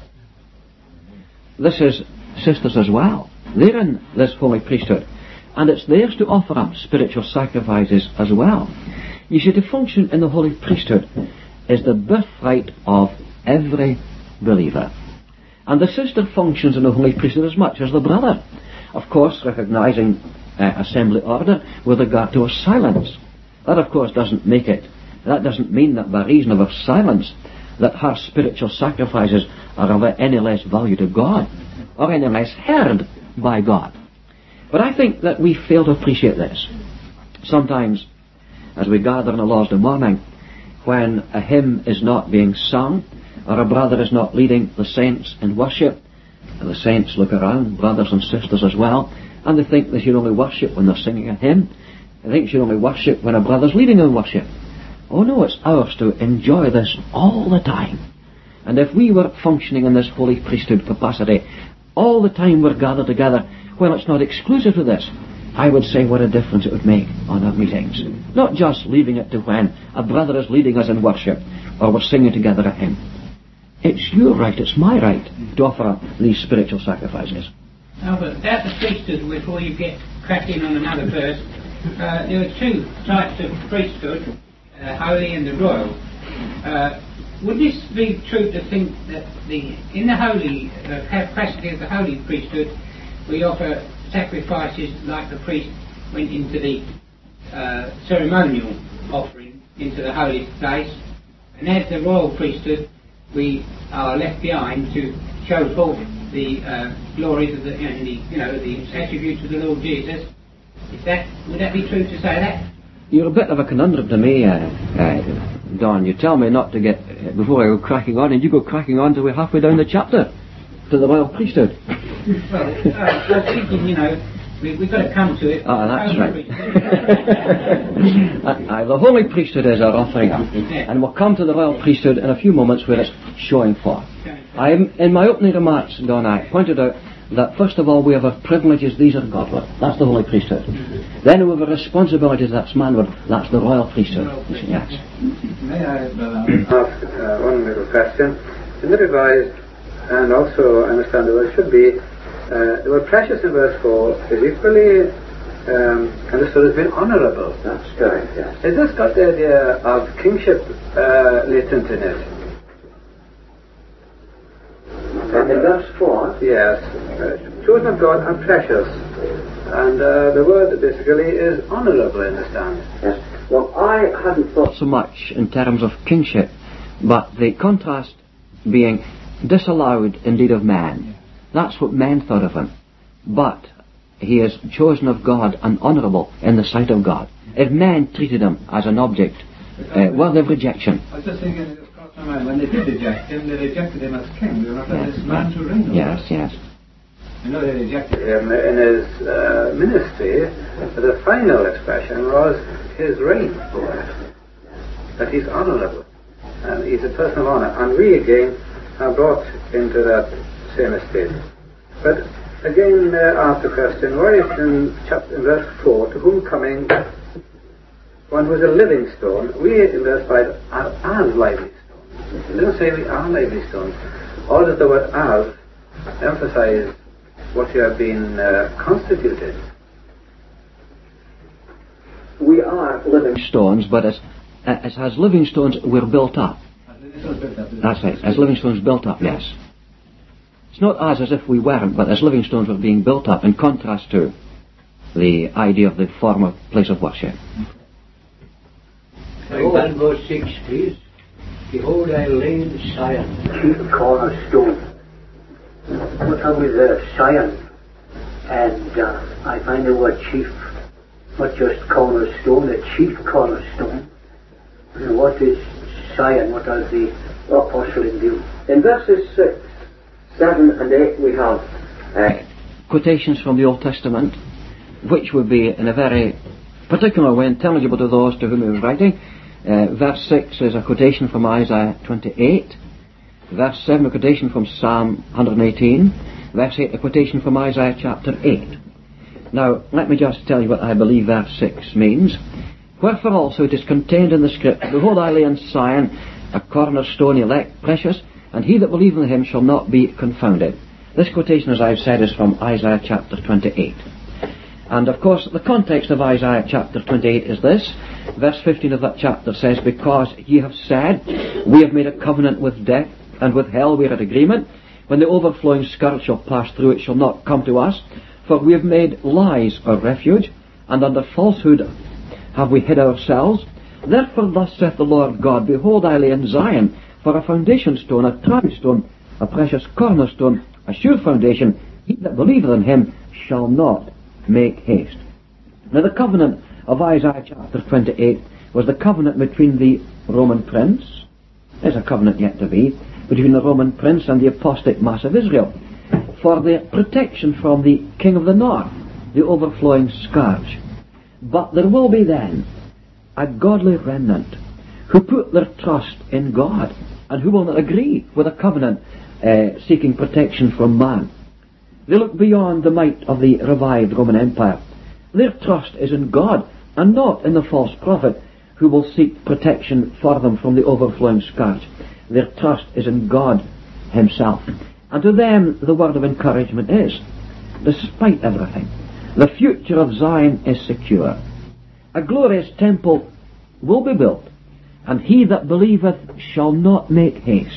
This is sisters as well. They're in this holy priesthood. And it's theirs to offer up spiritual sacrifices as well. You see, to function in the holy priesthood is the birthright of every believer. And the sister functions in the holy priesthood as much as the brother. Of course, recognizing assembly order with regard to her silence. That, of course, doesn't mean that by reason of her silence that her spiritual sacrifices are of any less value to God or any less heard by God. But I think that we fail to appreciate this. Sometimes, as we gather in the Lord's morning, when a hymn is not being sung, or a brother is not leading the saints in worship, and the saints look around, brothers and sisters as well, and they think they should only worship when they're singing a hymn. They think they should only worship when a brother's leading in worship. Oh no, it's ours to enjoy this all the time. And if we were functioning in this holy priesthood capacity all the time we're gathered together, well, it's not exclusive to this. I would say what a difference it would make on our meetings. Not just leaving it to when a brother is leading us in worship or we're singing together a hymn. It's your right, it's my right to offer up these spiritual sacrifices. Now, but about the priesthood, before you get cracking on another verse, there are 2 types of priesthood, holy and the royal. Would this be true to think that in the holy capacity of the holy priesthood, we offer sacrifices like the priest went into the ceremonial offering into the holy place, and as the royal priesthood, we are left behind to show forth the glories of the attributes of the Lord Jesus? Would that be true to say that? You're a bit of a conundrum to me, Don. You tell me not to get, before I go cracking on, and you go cracking on till we're halfway down the chapter, to the royal priesthood. Well, I was thinking, we've got to come to it. Ah, that's right. The holy priesthood is our offering up. And we'll come to the royal priesthood in a few moments where it's showing forth. Okay. In my opening remarks, Don, I pointed out that first of all we have our privileges, these are Godward, that's the Holy Priesthood. Then we have our responsibilities, that's manward, that's the Royal Priesthood. Yes. May I ask one little question? In the Revised, and also I understand the word should be, the word precious in verse 4 is equally understood as being honourable. That's correct, yes. Is this got the idea of kingship latent in it? And in verse 4? Yes. Chosen of God and precious. And the word basically is honourable, I understand. Yes. Well, I hadn't thought so much in terms of kingship, but the contrast being disallowed indeed of man. That's what men thought of him. But he is chosen of God and honourable in the sight of God. If men treated him as an object worthy of rejection. I was just thinking, it just crossed my mind, when they did reject him, they rejected him as king. They were not as this man to reign over. Yes, yes. I know they rejected him in his ministry. The final expression was his reign over it. That he's honourable. And he's a person of honour. And we again are brought into that same estate. But again, ask the question, why is in verse 4, to whom coming one who is a living stone, we in verse 5 are as lively stones. It doesn't say we are lively stones. Or does the word as emphasize what you have been constituted? We are living stones, but as living stones we're built up. That's right, as living stones built up, yes. It's not as if we weren't, but as living stones we're being built up, in contrast to the idea of the former place of worship. And verse 6, please. Behold, I lay in Zion, chief cornerstone. What are we there? Zion. And I find the word chief, not just cornerstone, a chief cornerstone. And what is Zion? What are the apostle in view? In verses 6, 7 and 8 we have quotations from the Old Testament, which would be in a very particular way intelligible to those to whom he was writing. Verse 6 is a quotation from Isaiah 28. Verse 7 a quotation from Psalm 118. Verse 8 a quotation from Isaiah chapter 8. Now, let me just tell you what I believe verse 6 means. Wherefore also it is contained in the script, Behold, I lay in Zion a cornerstone elect, precious, and he that believeth in him shall not be confounded. This quotation, as I've said, is from Isaiah chapter 28. And of course, the context of Isaiah chapter 28 is this. Verse 15 of that chapter says, Because ye have said, We have made a covenant with death, and with hell we are at agreement. When the overflowing scourge shall pass through, it shall not come to us. For we have made lies our refuge, and under falsehood have we hid ourselves. Therefore thus saith the Lord God, Behold, I lay in Zion for a foundation stone, a tried stone, a precious cornerstone, a sure foundation. He that believeth in him shall not make haste. Now the covenant of Isaiah chapter 28 was the covenant between the Roman prince, there's a covenant yet to be, between the Roman prince and the apostate mass of Israel, for the protection from the king of the north, the overflowing scourge. But there will be then a godly remnant who put their trust in God and who will not agree with a covenant seeking protection from man. They look beyond the might of the revived Roman Empire. Their trust is in God and not in the false prophet who will seek protection for them from the overflowing scourge. Their trust is in God himself. And to them the word of encouragement is, despite everything, the future of Zion is secure. A glorious temple will be built, and he that believeth shall not make haste.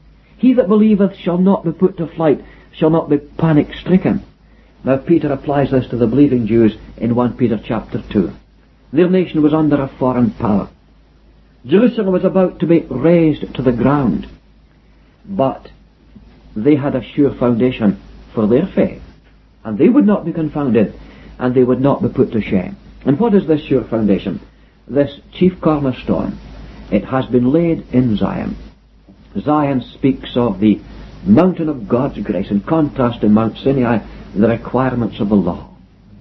He that believeth shall not be put to flight, shall not be panic-stricken. Now Peter applies this to the believing Jews in 1 Peter chapter 2. Their nation was under a foreign power. Jerusalem was about to be razed to the ground. But they had a sure foundation for their faith. And they would not be confounded, and they would not be put to shame. And what is this sure foundation? This chief cornerstone. It has been laid in Zion. Zion speaks of the mountain of God's grace, in contrast to Mount Sinai, the requirements of the law.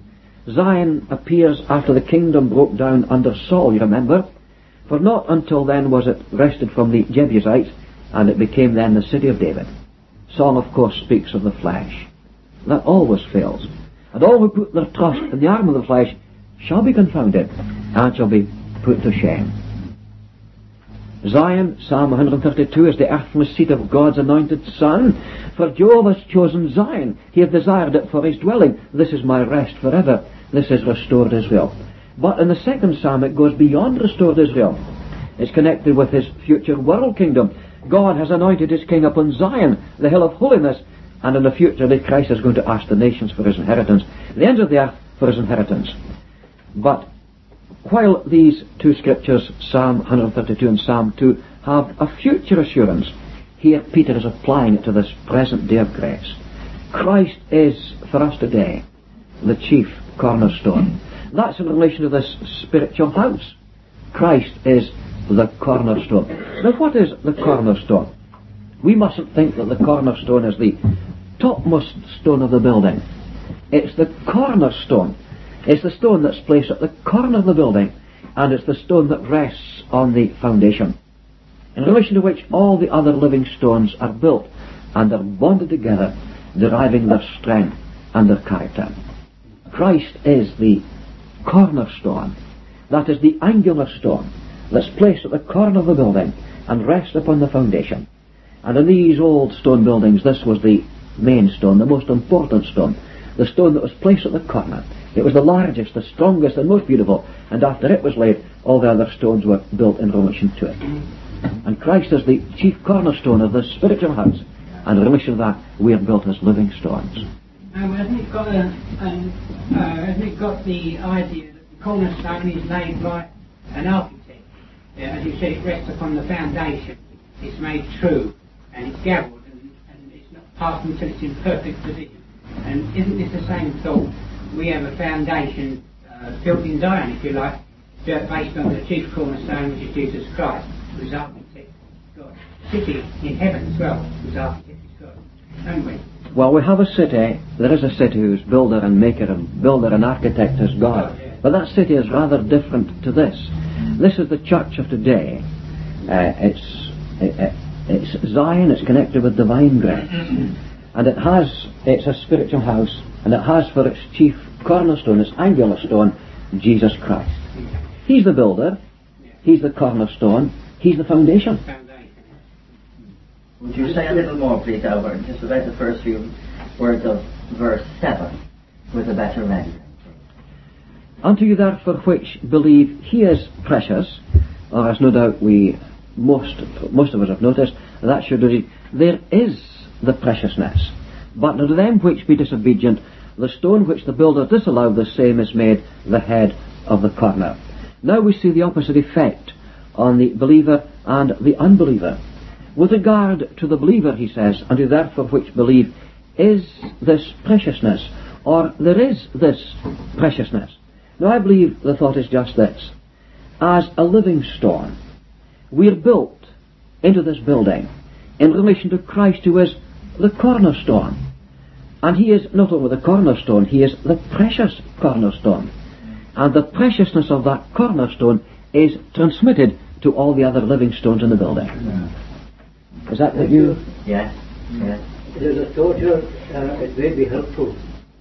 Zion appears after the kingdom broke down under Saul, you remember, for not until then was it wrested from the Jebusites, and it became then the city of David. song, of course, speaks of the flesh. That always fails. And all who put their trust in the arm of the flesh shall be confounded and shall be put to shame. Zion, Psalm 132, is the earthly seat of God's anointed Son. For Jehovah has chosen Zion. He hath desired it for his dwelling. This is my rest forever. This is restored Israel. But in the second psalm it goes beyond restored Israel. It's connected with his future world kingdom. God has anointed his king upon Zion, the hill of holiness, and in the future the Christ is going to ask the nations for his inheritance, the ends of the earth for his inheritance. But while these two scriptures, Psalm 132 and Psalm 2, have a future assurance, here Peter is applying it to this present day of grace. Christ is, for us today, the chief cornerstone. That's in relation to this spiritual house. Christ is the cornerstone. Now, what is the cornerstone? We mustn't think that the cornerstone is the topmost stone of the building. It's the cornerstone. It's the stone that's placed at the corner of the building, and it's the stone that rests on the foundation, in relation to which all the other living stones are built and are bonded together, deriving their strength and their character. Christ is the cornerstone. That is the angular stone that's placed at the corner of the building and rests upon the foundation. And in these old stone buildings, this was the main stone, the most important stone, the stone that was placed at the corner. It was the largest, the strongest, and most beautiful, and after it was laid, all the other stones were built in relation to it. And Christ is the chief cornerstone of the spiritual house, and in relation to that, we are built as living stones. Hasn't it got the idea that the cornerstone is laid by an architect? As you said, it rests upon the foundation. It's made true, and it's gavelled, and it's not passed until it's in perfect position. And isn't this the same thought? We have a foundation built in Zion, if you like, based on the chief cornerstone, which is Jesus Christ, whose architect is God. City in heaven as well, whose architect is God. Don't we? Well, we have a city. There is a city whose builder and maker and builder and architect is God. But that city is rather different to this. This is the church of today. It's Zion. It's connected with divine grace, and it's a spiritual house, and it has for its chief cornerstone, its angular stone, Jesus Christ. He's the builder. He's the cornerstone. He's the foundation. Would you say a little more, please, Albert, just about the first few words of verse 7 with a better rendering? Unto you therefore which believe he is precious, or as no doubt most of us have noticed, that should read, there is the preciousness. But unto them which be disobedient, the stone which the builder disallowed, the same is made the head of the corner. Now we see the opposite effect on the believer and the unbeliever. With regard to the believer, he says, unto therefore which believe is this preciousness, or there is this preciousness. Now I believe the thought is just this. As a living stone, we are built into this building in relation to Christ, who is the cornerstone. And he is not only the cornerstone, he is the precious cornerstone. And the preciousness of that cornerstone is transmitted to all the other living stones in the building. Is that what you... Yes. Yes. There's a thought here, it may be helpful.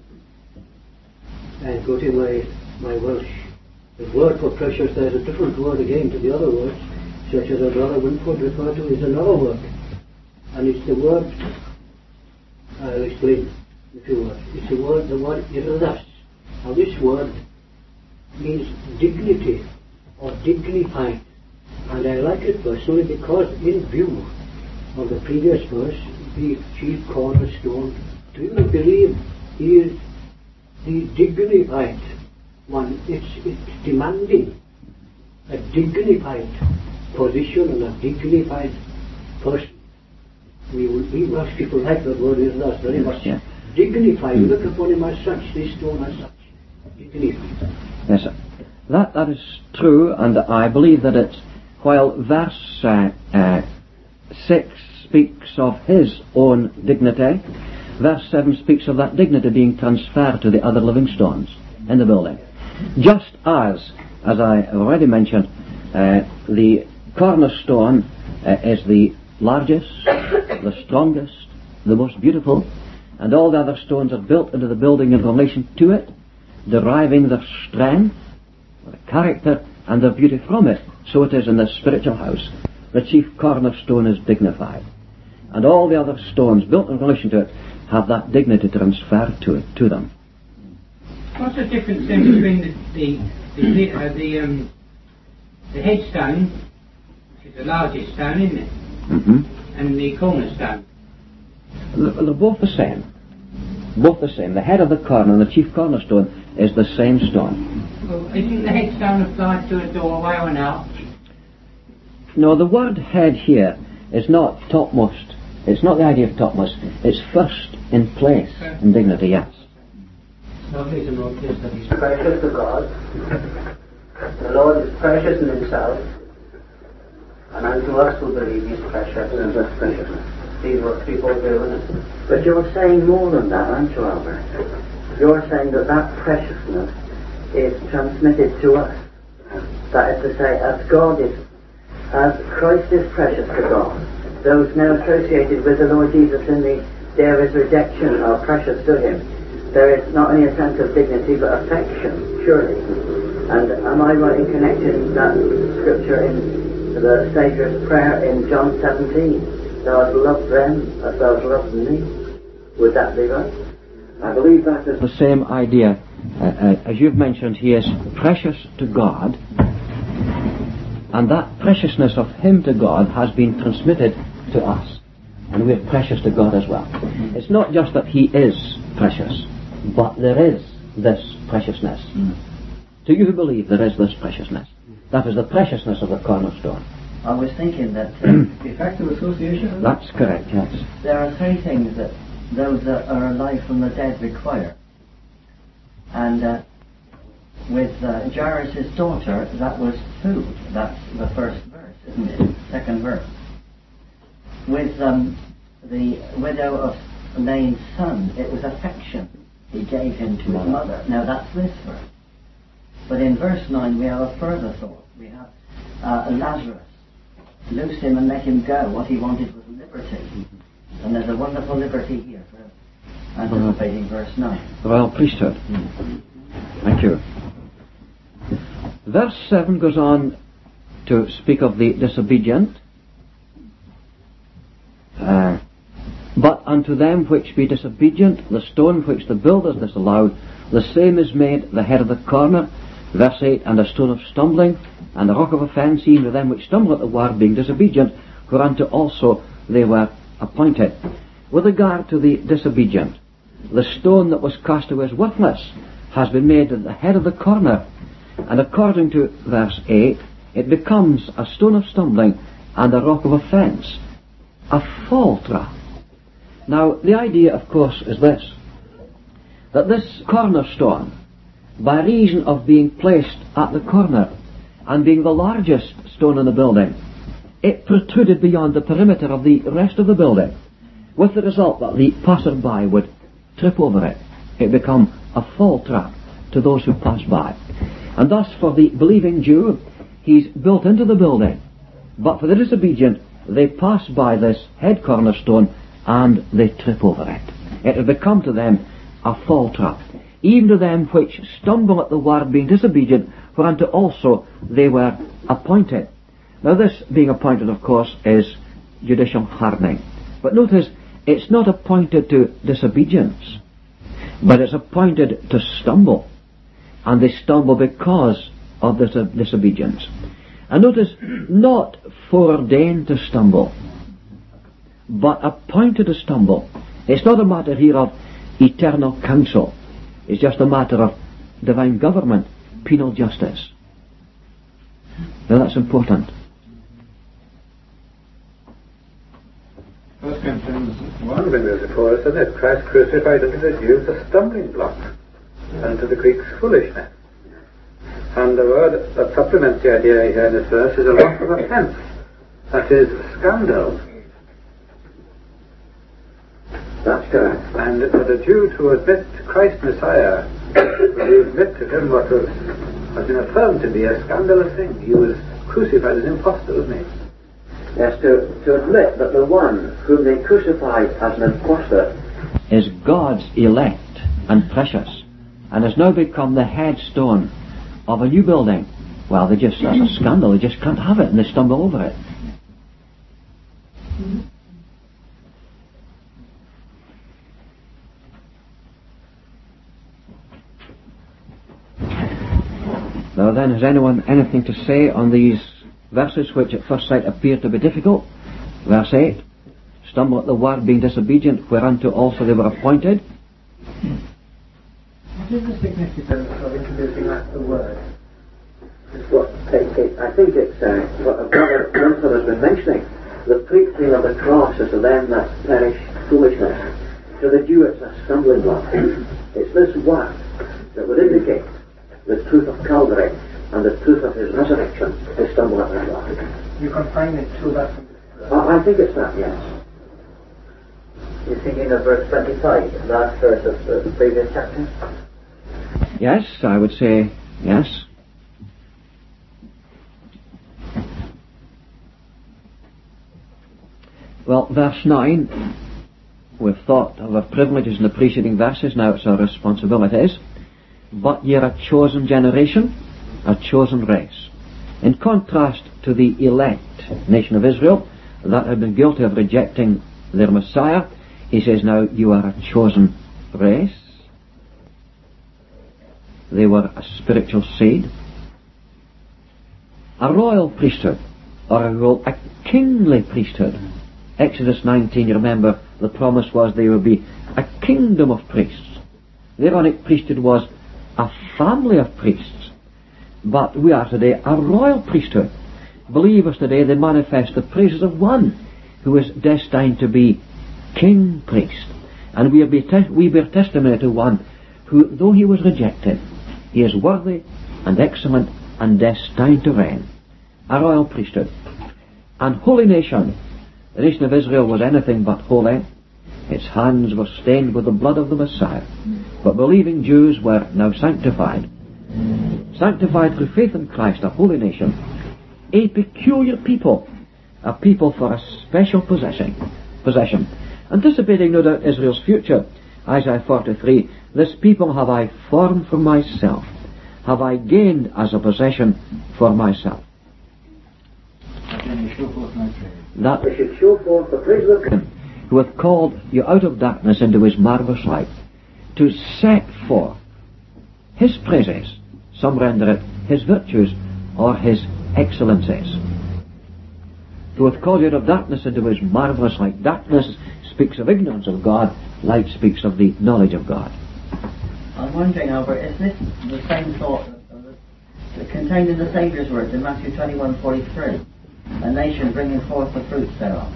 And go to my Welsh. The word for precious, there's a different word again to the other words, such as Brother Winford referred to, is another word. And it's the word, I'll explain the two words. It's the word irras. Now this word means dignity or dignified. And I like it personally because in view of the previous verse, the chief cornerstone, do you believe he is the dignified one? It's demanding a dignified position and a dignified person. We Welsh people like that word irras very much. Yeah. Dignified. You look upon him as such, this stone as such. Dignified. Yes, sir. That is true, and I believe that it's, while verse 6 speaks of his own dignity, verse 7 speaks of that dignity being transferred to the other living stones in the building. Just as I already mentioned, the cornerstone is the largest, the strongest, the most beautiful, and all the other stones are built into the building in relation to it, deriving their strength, their character, and their beauty from it. So it is in this spiritual house. The chief cornerstone is dignified, and all the other stones built in relation to it have that dignity transferred to them. What's the difference then between the headstone, which is the largest stone, isn't it, and the cornerstone? They're both the same. Both the same. The head of the corner and the chief cornerstone is the same stone. Well, isn't the headstone applied to a doorway or not? No, the word head here is not topmost. It's not the idea of topmost. It's first in place, in dignity, yes. Lovely to notice that he's Precious to God. The Lord is precious in himself, and unto us who believe he is precious. These what people do, isn't it? But you're saying more than that, aren't you, Albert? You're saying that that preciousness is transmitted to us. That is to say, as Christ is precious to God, those now associated with the Lord Jesus in the day of his rejection are precious to him. There is not only a sense of dignity but affection, surely. And am I right in connecting that scripture in the Saviour's prayer in John 17? Thou hast loved them as thou hast loved me. Would that be right? I believe that is the same idea. As you've mentioned, he is precious to God, and that preciousness of him to God has been transmitted to us, and we're precious to God as well. It's not just that he is precious, but there is this preciousness. To you who believe, there is this preciousness. That is the preciousness of the cornerstone. I was thinking that Effective association? That's correct, yes. there are three things that those that are alive from the dead require. And with Jairus' daughter, that was food. That's the first verse, isn't it? Second verse. With the widow of Nain's son, it was affection. He gave him to his mother. Now that's this verse. But in verse 9 we have a further thought. We have Lazarus. Loose him and let him go. What he wanted was liberty. And there's a wonderful liberty here for anticipating verse 9. Royal priesthood. Thank you. Verse 7 goes on to speak of the disobedient. But unto them which be disobedient, the stone which the builders disallowed, the same is made the head of the corner. Verse 8, and a stone of stumbling, and a rock of offence, even to them which stumble at the word, being disobedient, whereunto also they were appointed. With regard to the disobedient, the stone that was cast away as worthless has been made at the head of the corner, and according to verse 8, it becomes a stone of stumbling and a rock of offence, a fall trap. Now, the idea, of course, is this, that this cornerstone, by reason of being placed at the corner and being the largest stone in the building, it protruded beyond the perimeter of the rest of the building, with the result that the passer-by would trip over it. It become a fall trap to those who pass by. And thus, for the believing Jew, he's built into the building. But for the disobedient, they pass by this head cornerstone and they trip over it. It has become to them a fall trap. Even to them which stumble at the word, being disobedient, whereunto also they were appointed. Now this being appointed, of course, is judicial hardening. But notice, it's not appointed to disobedience, but it's appointed to stumble. And they stumble because of this disobedience. And notice, not foreordained to stumble, but appointed to stumble. It's not a matter here of eternal counsel. It's just a matter of divine government, penal justice. Now that's important. 1 Corinthians 1. When there's before us, isn't it? Christ crucified unto the Jews a stumbling block, and to the Greeks foolishness. And the word that supplements the idea here in this verse is a rock of offence. That is scandal. That's correct. And for the Jew to admit Christ Messiah, to admit to him what has been affirmed to be a scandalous thing. He was crucified as an impostor, wasn't he? Yes, to admit that the one whom they crucified as an impostor is God's elect and precious, and has now become the headstone of a new building. Well, that's a scandal. They just can't have it, and they stumble over it. Now then, has anyone anything to say on these verses which at first sight appear to be difficult? Verse 8, stumble at the word, being disobedient, whereunto also they were appointed. What is the significance of introducing that the word? I think it's what Brother Gunther has been mentioning. The preaching of the cross is to them that perish foolishness. To the Jew it's a stumbling block. It's this word that would indicate the truth of Calvary and the truth of his resurrection. They stumble at that word. You confine it to that? I think it's that, yes. You're thinking of verse 25, last verse of the previous chapter? Yes, I would say yes. Well, verse 9, we've thought of our privileges in the preceding verses, now it's our responsibilities. But ye are a chosen generation, a chosen race. In contrast to the elect nation of Israel that had been guilty of rejecting their Messiah, he says now you are a chosen race. They were a spiritual seed, a royal priesthood, or a kingly priesthood. Exodus 19, you remember, the promise was they would be a kingdom of priests. The Aaronic priesthood was a family of priests. But we are today a royal priesthood. Believers today, they manifest the praises of one who is destined to be king priest. And we bear testimony to one who, though he was rejected, he is worthy and excellent and destined to reign. A royal priesthood. And holy nation. The nation of Israel was anything but holy. Its hands were stained with the blood of the Messiah. But believing Jews were now sanctified. Sanctified through faith in Christ, a holy nation. A peculiar people. A people for a special possession. Anticipating no doubt Israel's future. Isaiah 43, this people have I formed for myself. Have I gained as a possession for myself. That we should show forth the praise of Him who hath called you out of darkness into His marvellous light, to set forth His praises, some render it His virtues or His excellencies. Who hath called you out of darkness into His marvellous light. Darkness speaks of ignorance of God, light speaks of the knowledge of God. I'm wondering, Albert, is this the same thought contained in the Saviour's words in Matthew 21:43? A nation bringing forth the fruits thereof.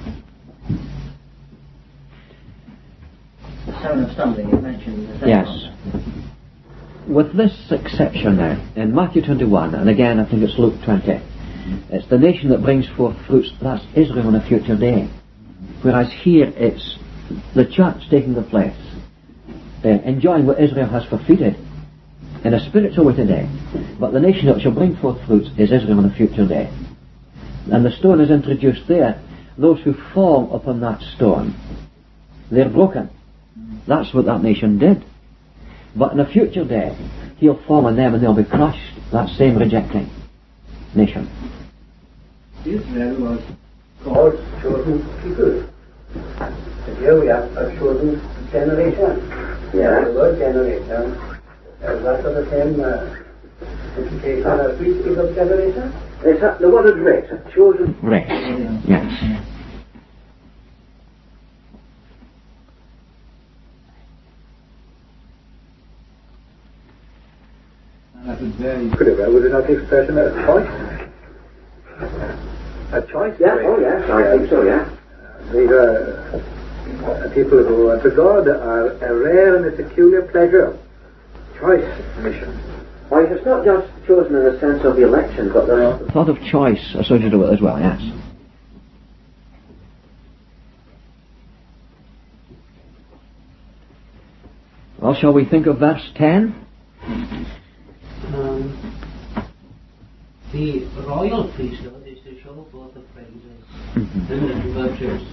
The stone of stumbling is mentioned in the same Yes. With this exception now, in Matthew 21, and again I think it's Luke 20, it's the nation that brings forth fruits, that's Israel in a future day. Whereas here it's the church taking the place, enjoying what Israel has forfeited in a spiritual way today. But the nation that shall bring forth fruits is Israel in a future day. And the stone is introduced there. Those who fall upon that stone, they're broken. That's what that nation did. But in a future day, He'll fall on them and they'll be crushed, that same rejecting nation. Israel was God's chosen people. And here we have a chosen generation. Yeah. The word generation, is that of the same implication as we speak of generation? The word is race, a chosen race. Yes. Pretty well, would it not the expression a choice? A choice? Yeah, oh yes, I think so, yeah. These are people who unto God are a rare and a peculiar pleasure. Choice mission. Well, it's not just chosen in the sense of the election, but there's a thought of choice associated with it as well, yes. Well, shall we think of verse 10? The royal priesthood is to show forth the praises isn't it? Virtues.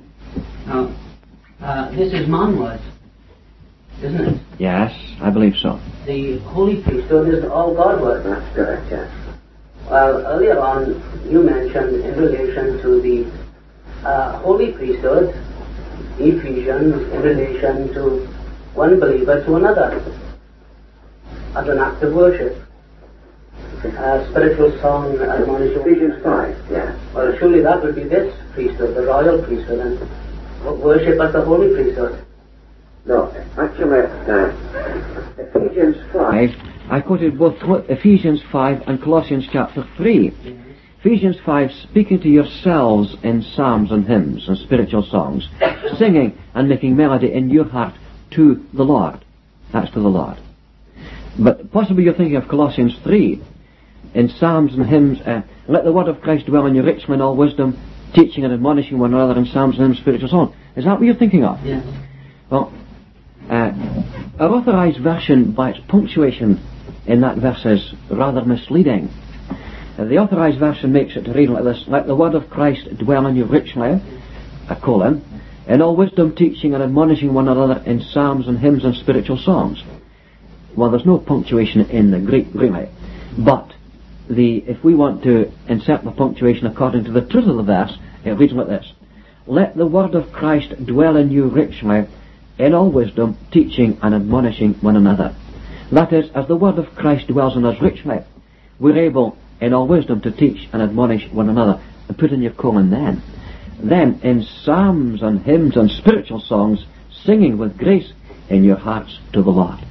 Now, this is manward, isn't it? Yes, I believe so. The holy priesthood is all Godward. That's correct, yes. Well, earlier on, you mentioned in relation to the holy priesthood, Ephesians, in relation to one believer to another, as an act of worship. Spiritual song, admonition. Ephesians 5, yes. Well, surely that would be this priesthood, the royal priesthood, and worship as the holy priesthood. No, actually, Ephesians 5. I quoted both Ephesians 5 and Colossians chapter 3. Ephesians 5, speaking to yourselves in psalms and hymns and spiritual songs, singing and making melody in your heart to the Lord. That's to the Lord. But possibly you're thinking of Colossians 3. In psalms and hymns, let the word of Christ dwell in you richly in all wisdom, teaching and admonishing one another in psalms and hymns, spiritual songs. Is that what you're thinking of? Yes. Well, our authorized version, by its punctuation in that verse, is rather misleading. The authorized version makes it read like this: let the word of Christ dwell in you richly, in all wisdom, teaching and admonishing one another in psalms and hymns and spiritual songs. Well, there's no punctuation in the Greek, really. But if we want to insert the punctuation according to the truth of the verse, it reads like this: let the word of Christ dwell in you richly, in all wisdom, teaching and admonishing one another. That is, as the word of Christ dwells in us richly, we're able, in all wisdom, to teach and admonish one another. And put in your colon then. Then, in psalms and hymns and spiritual songs, singing with grace in your hearts to the Lord.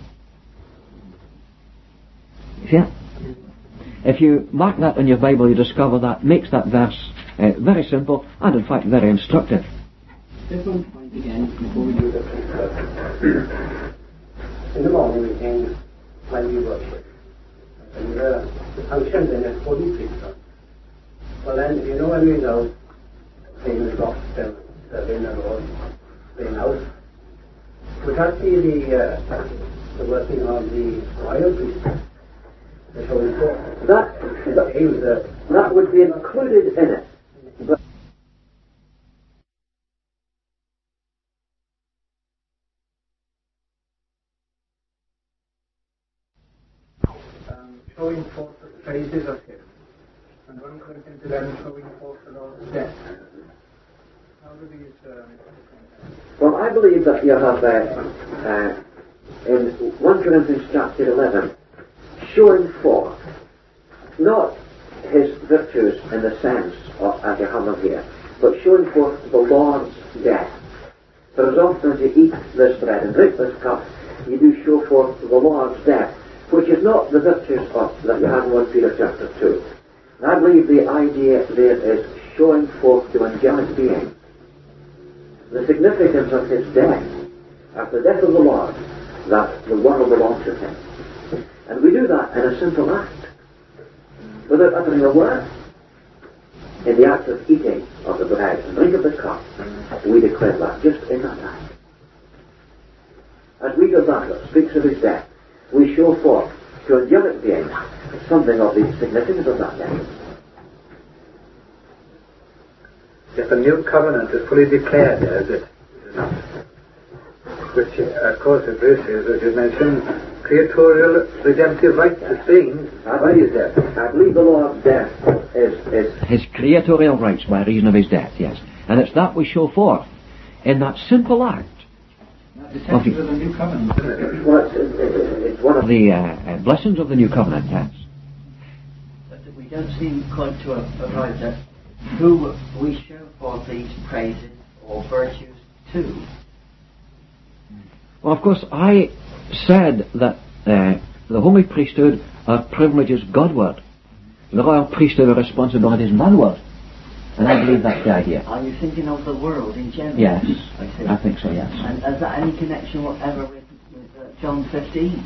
Yeah. If you mark that in your Bible, you discover that makes that verse very simple and, in fact, very instructive. Just one point again before we do the priesthood. In the morning we came when we worship. And the function then is holy priesthood. Well then, you know when we go playing the gospel, serving the Lord, playing out, would that be the working of the royal priesthood? The showing forth? That would be included in it. But showing forth the praises of Him. And 1 Corinthians 11 showing forth the Lord's death. How do these... well, I believe that you have in 1 Corinthians chapter 11 showing forth not His virtues in the sense of, as you have them here, but showing forth the Lord's death. For as often as you eat this bread and drink this cup, you do show forth the Lord's death, which is not the virtues of that you have in 1 Peter chapter 2. And I believe the idea there is showing forth to angelic beings the significance of His death, at the death of the Lord, that the world belongs to Him. And we do that in a simple act, without uttering a word. In the act of eating of the bread and drink of the cup, we declare that, just in that act. As we do that speaks of His death, we show forth to angelic beings something of the significance of that death. If the new covenant is fully declared as it is not, which of course embraces, as you mentioned, creatorial redemptive rights as being by His death. I believe the Lord's death is His creatorial rights by reason of His death, yes. And it's that we show forth in that simple act. The text of the new covenant. well, it's one of The blessings of the new covenant, yes. But we don't seem quite to arrive at who we show forth these praises or virtues to. Well, of course, I said that the holy priesthood are privileges Godward. The royal priesthood are responsibilities manward. And I believe that's the idea. Are you thinking of the world in general? Yes, I see. I think so, yes. And has that any connection whatever with John 15?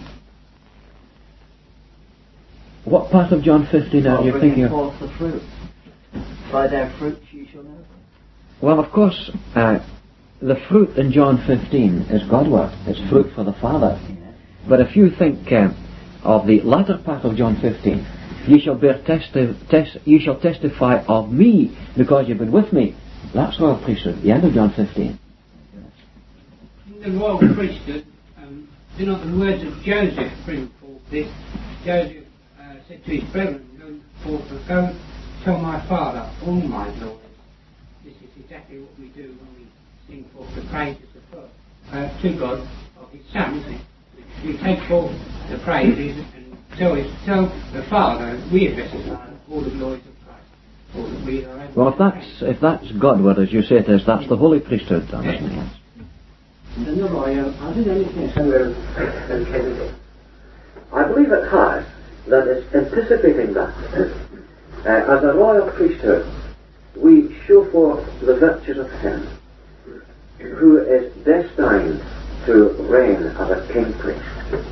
What part of John 15 are you thinking of? Forth the fruit. By their fruits you shall know them. Well, of course, the fruit in John 15 is Godward. It's fruit for the Father. Yeah. But if you think of the latter part of John 15, You shall testify of me because you've been with me. That's royal priesthood. The end of John 15. In the royal priesthood, do not the words of Joseph bring forth this? Joseph said to his brethren, go tell my father all my glories. This is exactly what we do when we sing forth the praises of to God of His Son, isn't it? We take forth the praises and tell the Father, we address the Son, all the glories of Christ. All that we are able Well, if that's Godward, as you say it is, that's the holy priesthood, then, isn't it? In the royal, I think anything similar Kennedy. I believe it has, that it's anticipating that. As a royal priesthood, we show forth the virtues of Him who is destined to reign as a king priest.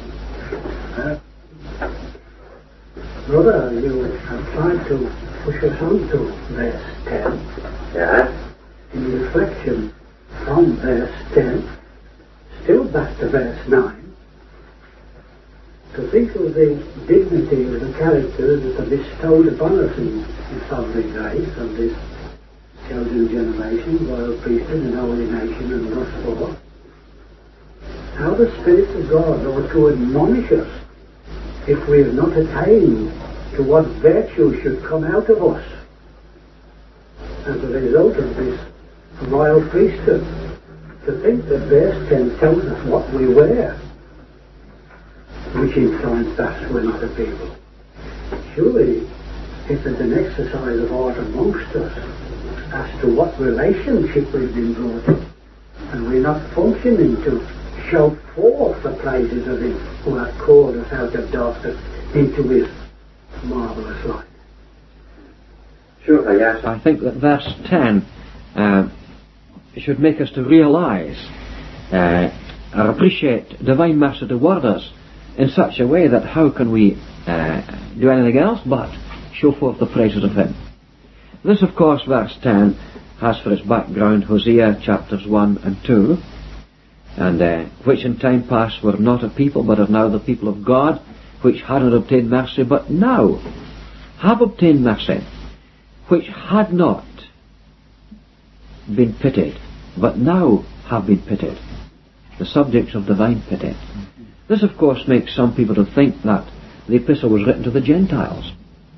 Brother, you have tried to push us on to verse 10. Yeah? In reflection from verse 10, still back to verse 9, to think of the dignity of the characters that are bestowed upon us in sovereign grace of this chosen generation, royal priesthood and holy nation and thus forth. How the Spirit of God ought to admonish us if we have not attained to what virtue should come out of us as a result of this royal priesthood. To think that verse 10 tells us what we wear, which influenced us when other people. Surely, if there's an exercise of art amongst us as to what relationship we've been brought in, and we're not functioning to show forth the praises of Him who hath called us out of darkness into His marvellous light. Sure, yes. I think that verse 10 should make us to realise or appreciate divine mercy toward us in such a way that how can we do anything else but show forth the praises of Him. This, of course, verse 10 has for its background Hosea chapters 1 and 2, and which in time past were not a people but are now the people of God, which had not obtained mercy but now have obtained mercy, which had not been pitied but now have been pitied. The subjects of divine pity. This, of course, makes some people to think that the epistle was written to the Gentiles,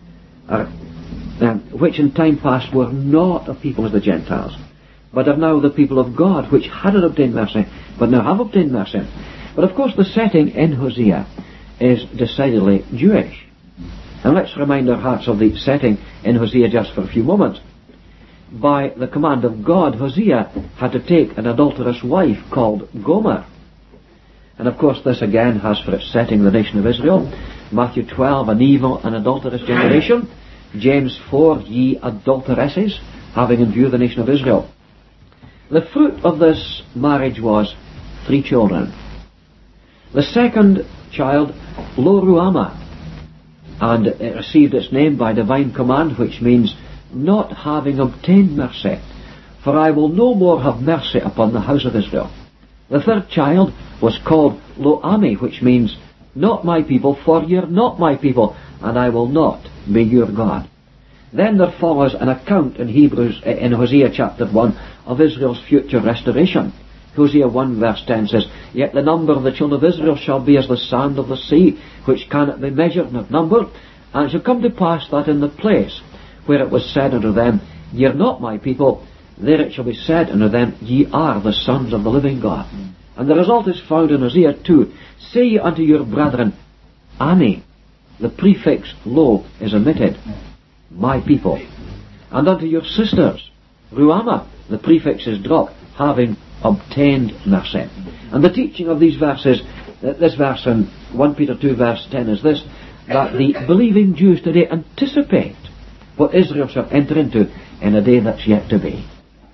which in time past were not a people of the Gentiles, but are now the people of God, which hadn't obtained mercy, but now have obtained mercy. But of course the setting in Hosea is decidedly Jewish. And let's remind our hearts of the setting in Hosea just for a few moments. By the command of God, Hosea had to take an adulterous wife called Gomer. And of course this again has for its setting the nation of Israel. Matthew 12, an evil and adulterous generation. James 4, ye adulteresses, having in view the nation of Israel. The fruit of this marriage was 3 children. The second child, Lo Ruhamah, and it received its name by divine command, which means not having obtained mercy, for I will no more have mercy upon the house of Israel. The third child was called Lo Ami, which means not my people, for you're not my people, and I will not be your God. Then there follows an account in Hosea chapter 1 of Israel's future restoration. Hosea 1 verse 10 says, Yet the number of the children of Israel shall be as the sand of the sea, which cannot be measured nor numbered. And it shall come to pass that in the place where it was said unto them, Ye are not my people, there it shall be said unto them, Ye are the sons of the living God. And the result is found in Hosea 2. Say ye unto your brethren, Ami, the prefix lo is omitted, my people. And unto your sisters, Ruhamah, the prefix is dropped, having obtained mercy. And the teaching of these verses, this verse in 1 Peter 2 verse 10 is this, that the believing Jews today anticipate what Israel shall enter into in a day that's yet to be.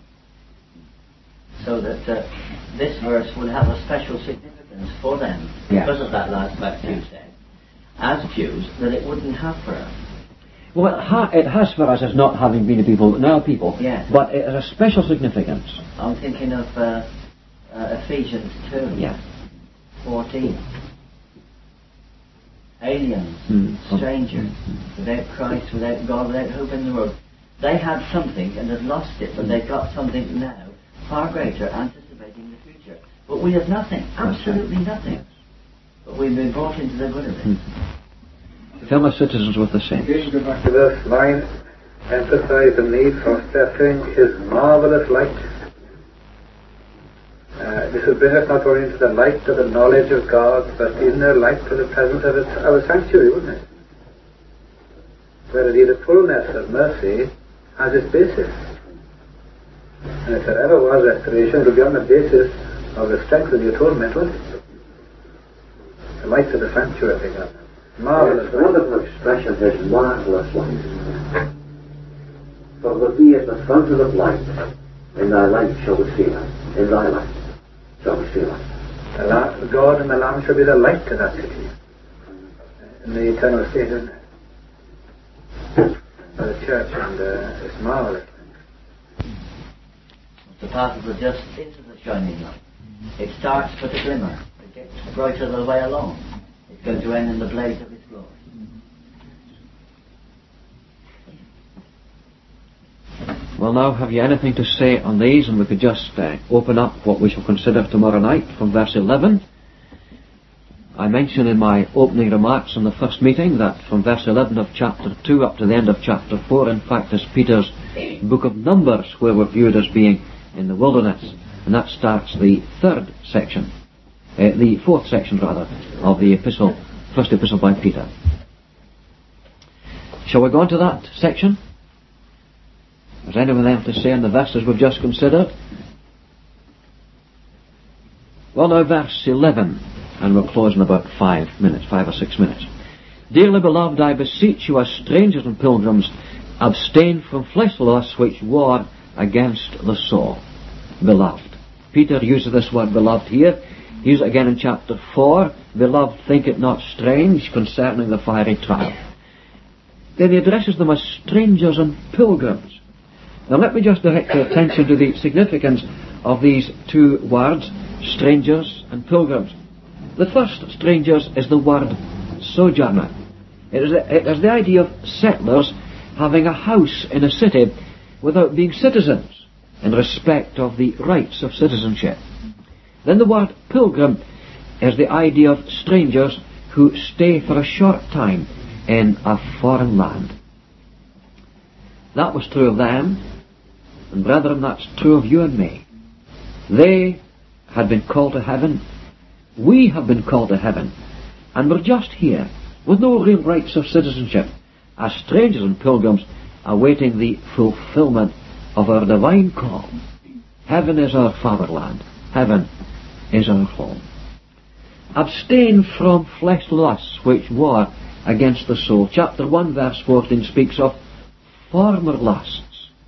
So that this verse would have a special significance for them, because of that last fact you said, as Jews, that it wouldn't have for us. Well, it has for us as not having been a people, but now a people. Yes. But it has a special significance. I'm thinking of Ephesians 2, 14. aliens, strangers, without Christ, without God, without hope in the world. They had something and had lost it, but they've got something now far greater, anticipating the future. But we have nothing, absolutely nothing. But we've been brought into the good of it. Fellow citizens with the saints. Again, go back to verse 9. Emphasize the need for suffering His marvelous light. This will bring us not only into the light of the knowledge of God, but even the light of the presence of our sanctuary, wouldn't it? Where indeed the fullness of mercy has its basis. And if there ever was restoration, it would be on the basis of the strength of the atonement, wouldn't it? The light of the sanctuary, God. Marvelous light. Wonderful expression, His marvelous light. For with Thee is the fountain of light. In Thy light shall we see light. In Thy light shall we see light. God and the Lamb shall be the light to that city. In the eternal state, isn't it? For the church, and it's marvelous. The path of the just into the shining light. It starts with a glimmer. It gets brighter the way along. It's going to end in the blaze of His glory. Well, now, have you anything to say on these? And we could just open up what we shall consider tomorrow night from verse 11. I mentioned in my opening remarks in the first meeting that from verse 11 of chapter 2 up to the end of chapter 4, in fact, is Peter's book of Numbers, where we're viewed as being in the wilderness. And that starts the fourth section, of the epistle, first epistle by Peter. Shall we go on to that section? Has anyone else to say on the verses we've just considered? Well, now verse 11, and we'll close in about 5 or 6 minutes. Dearly beloved, I beseech you as strangers and pilgrims, abstain from fleshly lusts which war against the soul. Beloved. Peter uses this word beloved here. He uses it again in chapter 4. Beloved, think it not strange concerning the fiery trial. Then he addresses them as strangers and pilgrims. Now let me just direct your attention to the significance of these two words, strangers and pilgrims. The first, strangers, is the word sojourner. It is the idea of settlers having a house in a city without being citizens in respect of the rights of citizenship. Then the word pilgrim is the idea of strangers who stay for a short time in a foreign land. That was true of them, and brethren, that's true of you and me. They had been called to heaven. We have been called to heaven. And we're just here, with no real rights of citizenship, as strangers and pilgrims, awaiting the fulfillment of our divine call. Heaven is our fatherland. Heaven is our home. Abstain from fleshly lusts which war against the soul. Chapter 1 verse 14 speaks of former lusts.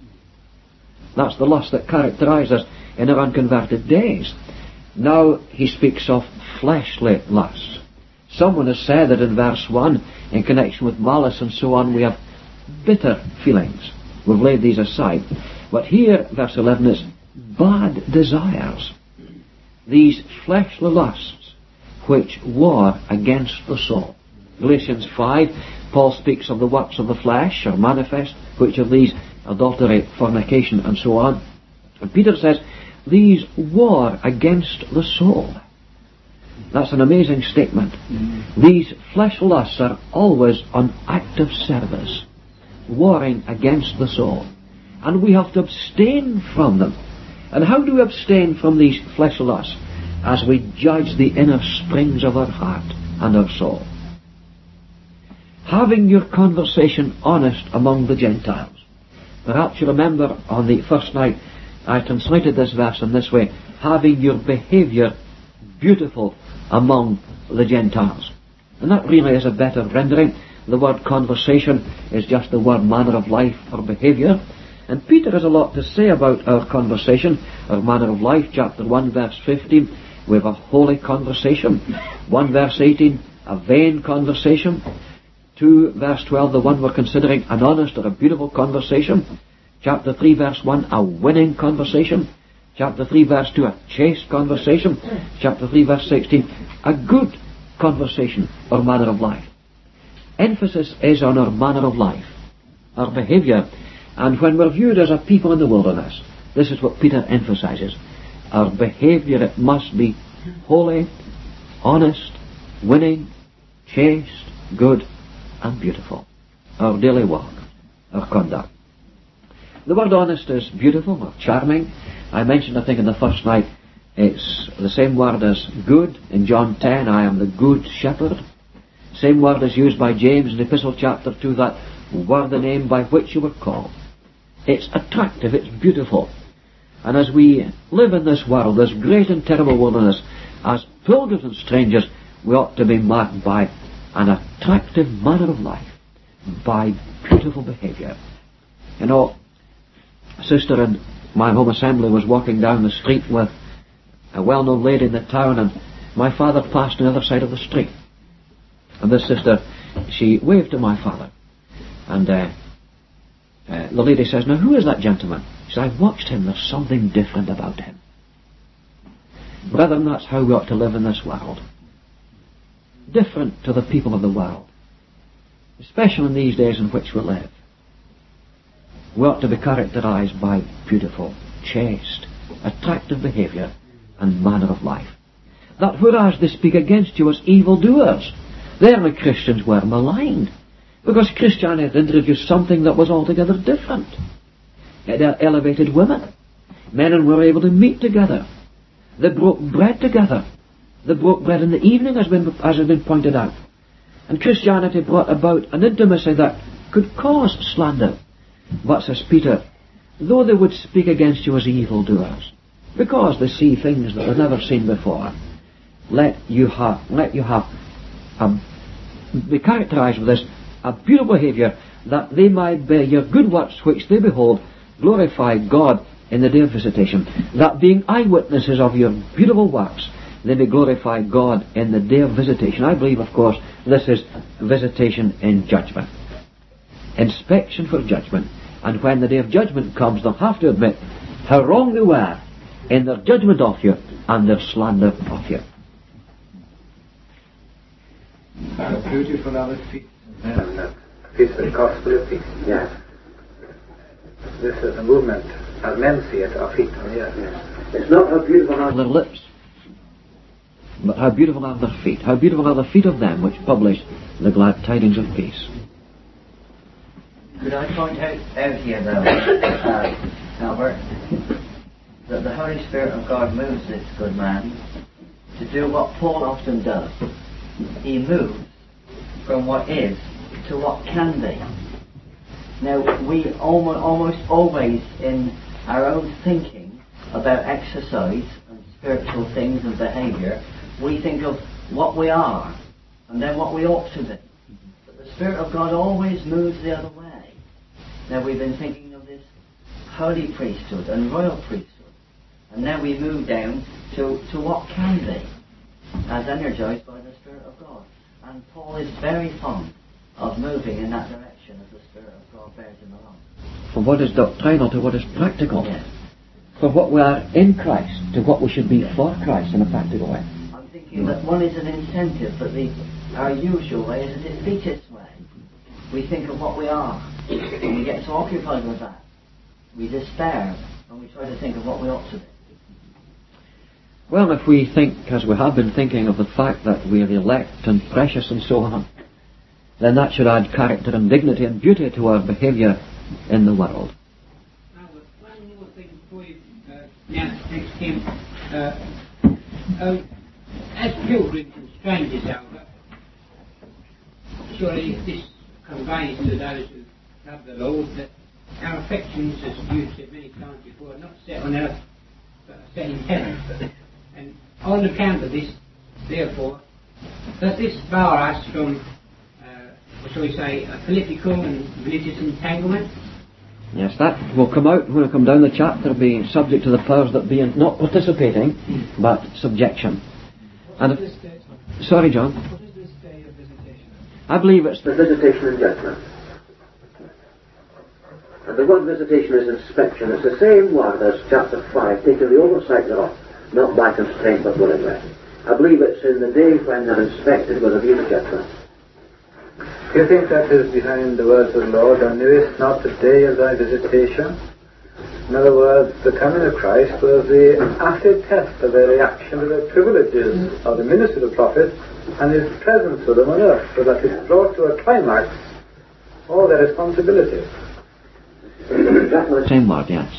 That's the lust that characterizes us in our unconverted days. Now he speaks of fleshly lusts. Someone has said that in verse 1, in connection with malice and so on, we have bitter feelings. We've laid these aside. But here, verse 11 is bad desires. These fleshly lusts which war against the soul. Galatians 5, Paul speaks of the works of the flesh are manifest, which are these: adultery, fornication, and so on. And Peter says, these war against the soul. That's an amazing statement. These flesh lusts are always on active service, warring against the soul. And we have to abstain from them. And how do we abstain from these flesh lusts? As we judge the inner springs of our heart and our soul. Having your conversation honest among the Gentiles. Perhaps you remember on the first night I translated this verse in this way: having your behaviour beautiful among the Gentiles. And that really is a better rendering. The word conversation is just the word manner of life or behaviour. And Peter has a lot to say about our conversation, our manner of life. Chapter 1 verse 15, we have a holy conversation. 1 verse 18, a vain conversation. 2 verse 12, the one we're considering, an honest or a beautiful conversation. Chapter 3 verse 1, a winning conversation. Chapter 3 verse 2, a chaste conversation. Chapter 3 verse 16, a good conversation or manner of life. emphasis is on our manner of life, our behaviour. And when we're viewed as a people in the wilderness, this is what Peter emphasises. Our behaviour, it must be holy, honest, winning, chaste, good and beautiful. Our daily walk, our conduct. The word honest is beautiful or charming. I mentioned, I think, in the first night, it's the same word as good in John 10, I am the good shepherd. Same word is used by James in Epistle chapter 2, that were the name by which you were called. It's attractive, it's beautiful. And as we live in this world, this great and terrible wilderness, as pilgrims and strangers, we ought to be marked by an attractive manner of life, by beautiful behaviour. You know, a sister in my home assembly was walking down the street with a well-known lady in the town, and my father passed on the other side of the street. And this sister, she waved to my father. And the lady says, now who is that gentleman? She says, I've watched him, there's something different about him. Brethren, that's how we ought to live in this world. Different to the people of the world. Especially in these days in which we live. We ought to be characterised by beautiful, chaste, attractive behaviour and manner of life. That whereas they speak against you as evildoers, the early Christians were maligned, because Christianity had introduced something that was altogether different. It elevated women. Men and women were able to meet together. They broke bread together. They broke bread in the evening, as has been pointed out. And Christianity brought about an intimacy that could cause slander. But, says Peter, though they would speak against you as evildoers, because they see things that they've never seen before, let you be characterised with this, a beautiful behaviour, that they might bear your good works which they behold, glorify God in the day of visitation. That being eyewitnesses of your beautiful works, they may glorify God in the day of visitation. I believe, of course, this is visitation in judgment. Inspection for judgment. And when the day of judgment comes, they'll have to admit how wrong they were in their judgment of you and their slander of you. How beautiful are the feet. Peace, the gospel of peace. Yes. This is a movement, as men see it, our feet on the earth. Yes. It's not how beautiful are their lips, but how beautiful are their feet. How beautiful are the feet of them which publish the glad tidings of peace. Could I point out here, though, Albert, that the Holy Spirit of God moves this good man to do what Paul often does. He moves from what is to what can be. Now, we almost always, in our own thinking about exercise and spiritual things and behaviour, we think of what we are and then what we ought to be. But the Spirit of God always moves the other way. Now, we've been thinking of this holy priesthood and royal priesthood, and now we move down to what can be, as energized by the Spirit of God. And Paul is very fond of moving in that direction as the Spirit of God bears him along. From what is doctrinal to what is practical. Yes. From what we are in Christ to what we should be for Christ in a practical way. I'm thinking that one is an incentive, but our usual way is a defeatist way. We think of what we are, and we get so occupied with that. We despair, and we try to think of what we ought to be. Well, if we think, as we have been thinking, of the fact that we are elect and precious and so on, then that should add character and dignity and beauty to our behaviour in the world. Now, one more thing before you next him. As pilgrims and strangers, Albert, surely this conveys to those who love the Lord that our affections, as you've said many times before, are not set on earth, but are set in heaven. And on account of this, therefore, does this bar us from, shall we say, a political and religious entanglement? Yes, that will come out when we come down the chapter, being subject to the powers that be, and not participating, but subjection. And sorry, John. What is this day of visitation? I believe it's the visitation and judgment. And the word visitation is inspection. It's the same word as chapter 5, taking the oversight thereof, not by constraint but willingly. I believe it's in the day when they're inspected with a view to judgment. Do you think that is behind the words of the Lord, "Thou knewest not the day of thy visitation"? In other words, the coming of Christ was the acid test of their reaction to the privileges of the ministry of the prophet and his presence with them on earth, so that it brought to a climax all their responsibilities. Same word, yes.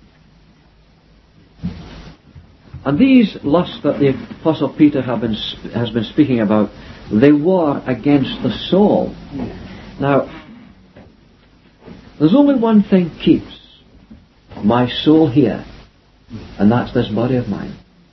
And these lusts that the Apostle Peter has been speaking about, they war against the soul. Now, there's only one thing keeps my soul here, and that's this body of mine.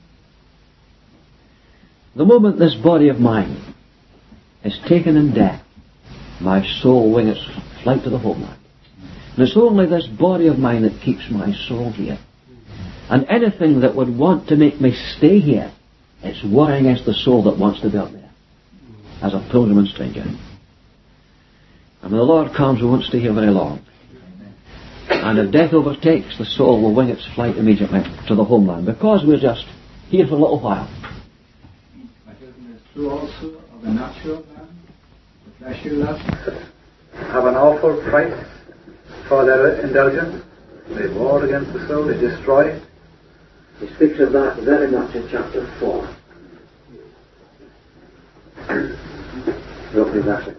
The moment this body of mine is taken in death, my soul will wing its flight to the homeland. And it's only this body of mine that keeps my soul here. And anything that would want to make me stay here, it's warring against the soul that wants to be up there, as a pilgrim and stranger. And when the Lord comes, we won't stay here very long. And if death overtakes, the soul will wing its flight immediately to the homeland, because we're just here for a little while. But isn't it true also of the natural man, the fleshly lust? Have an awful price for their indulgence. They war against the soul, they destroy it. He speaks of that very much in chapter 4. The opening verses.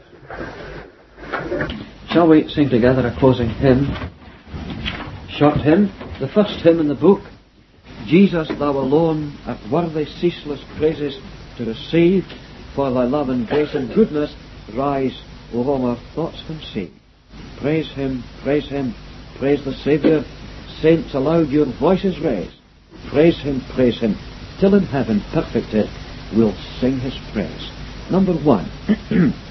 Shall we sing together a closing hymn? Short hymn, the first hymn in the book. Jesus, thou alone art worthy ceaseless praises to receive, for thy love and grace and goodness rise over all our thoughts conceive. Praise him, praise the Saviour. Saints, aloud your voices raise. Praise him, till in heaven perfected we'll sing his praise. Number 1.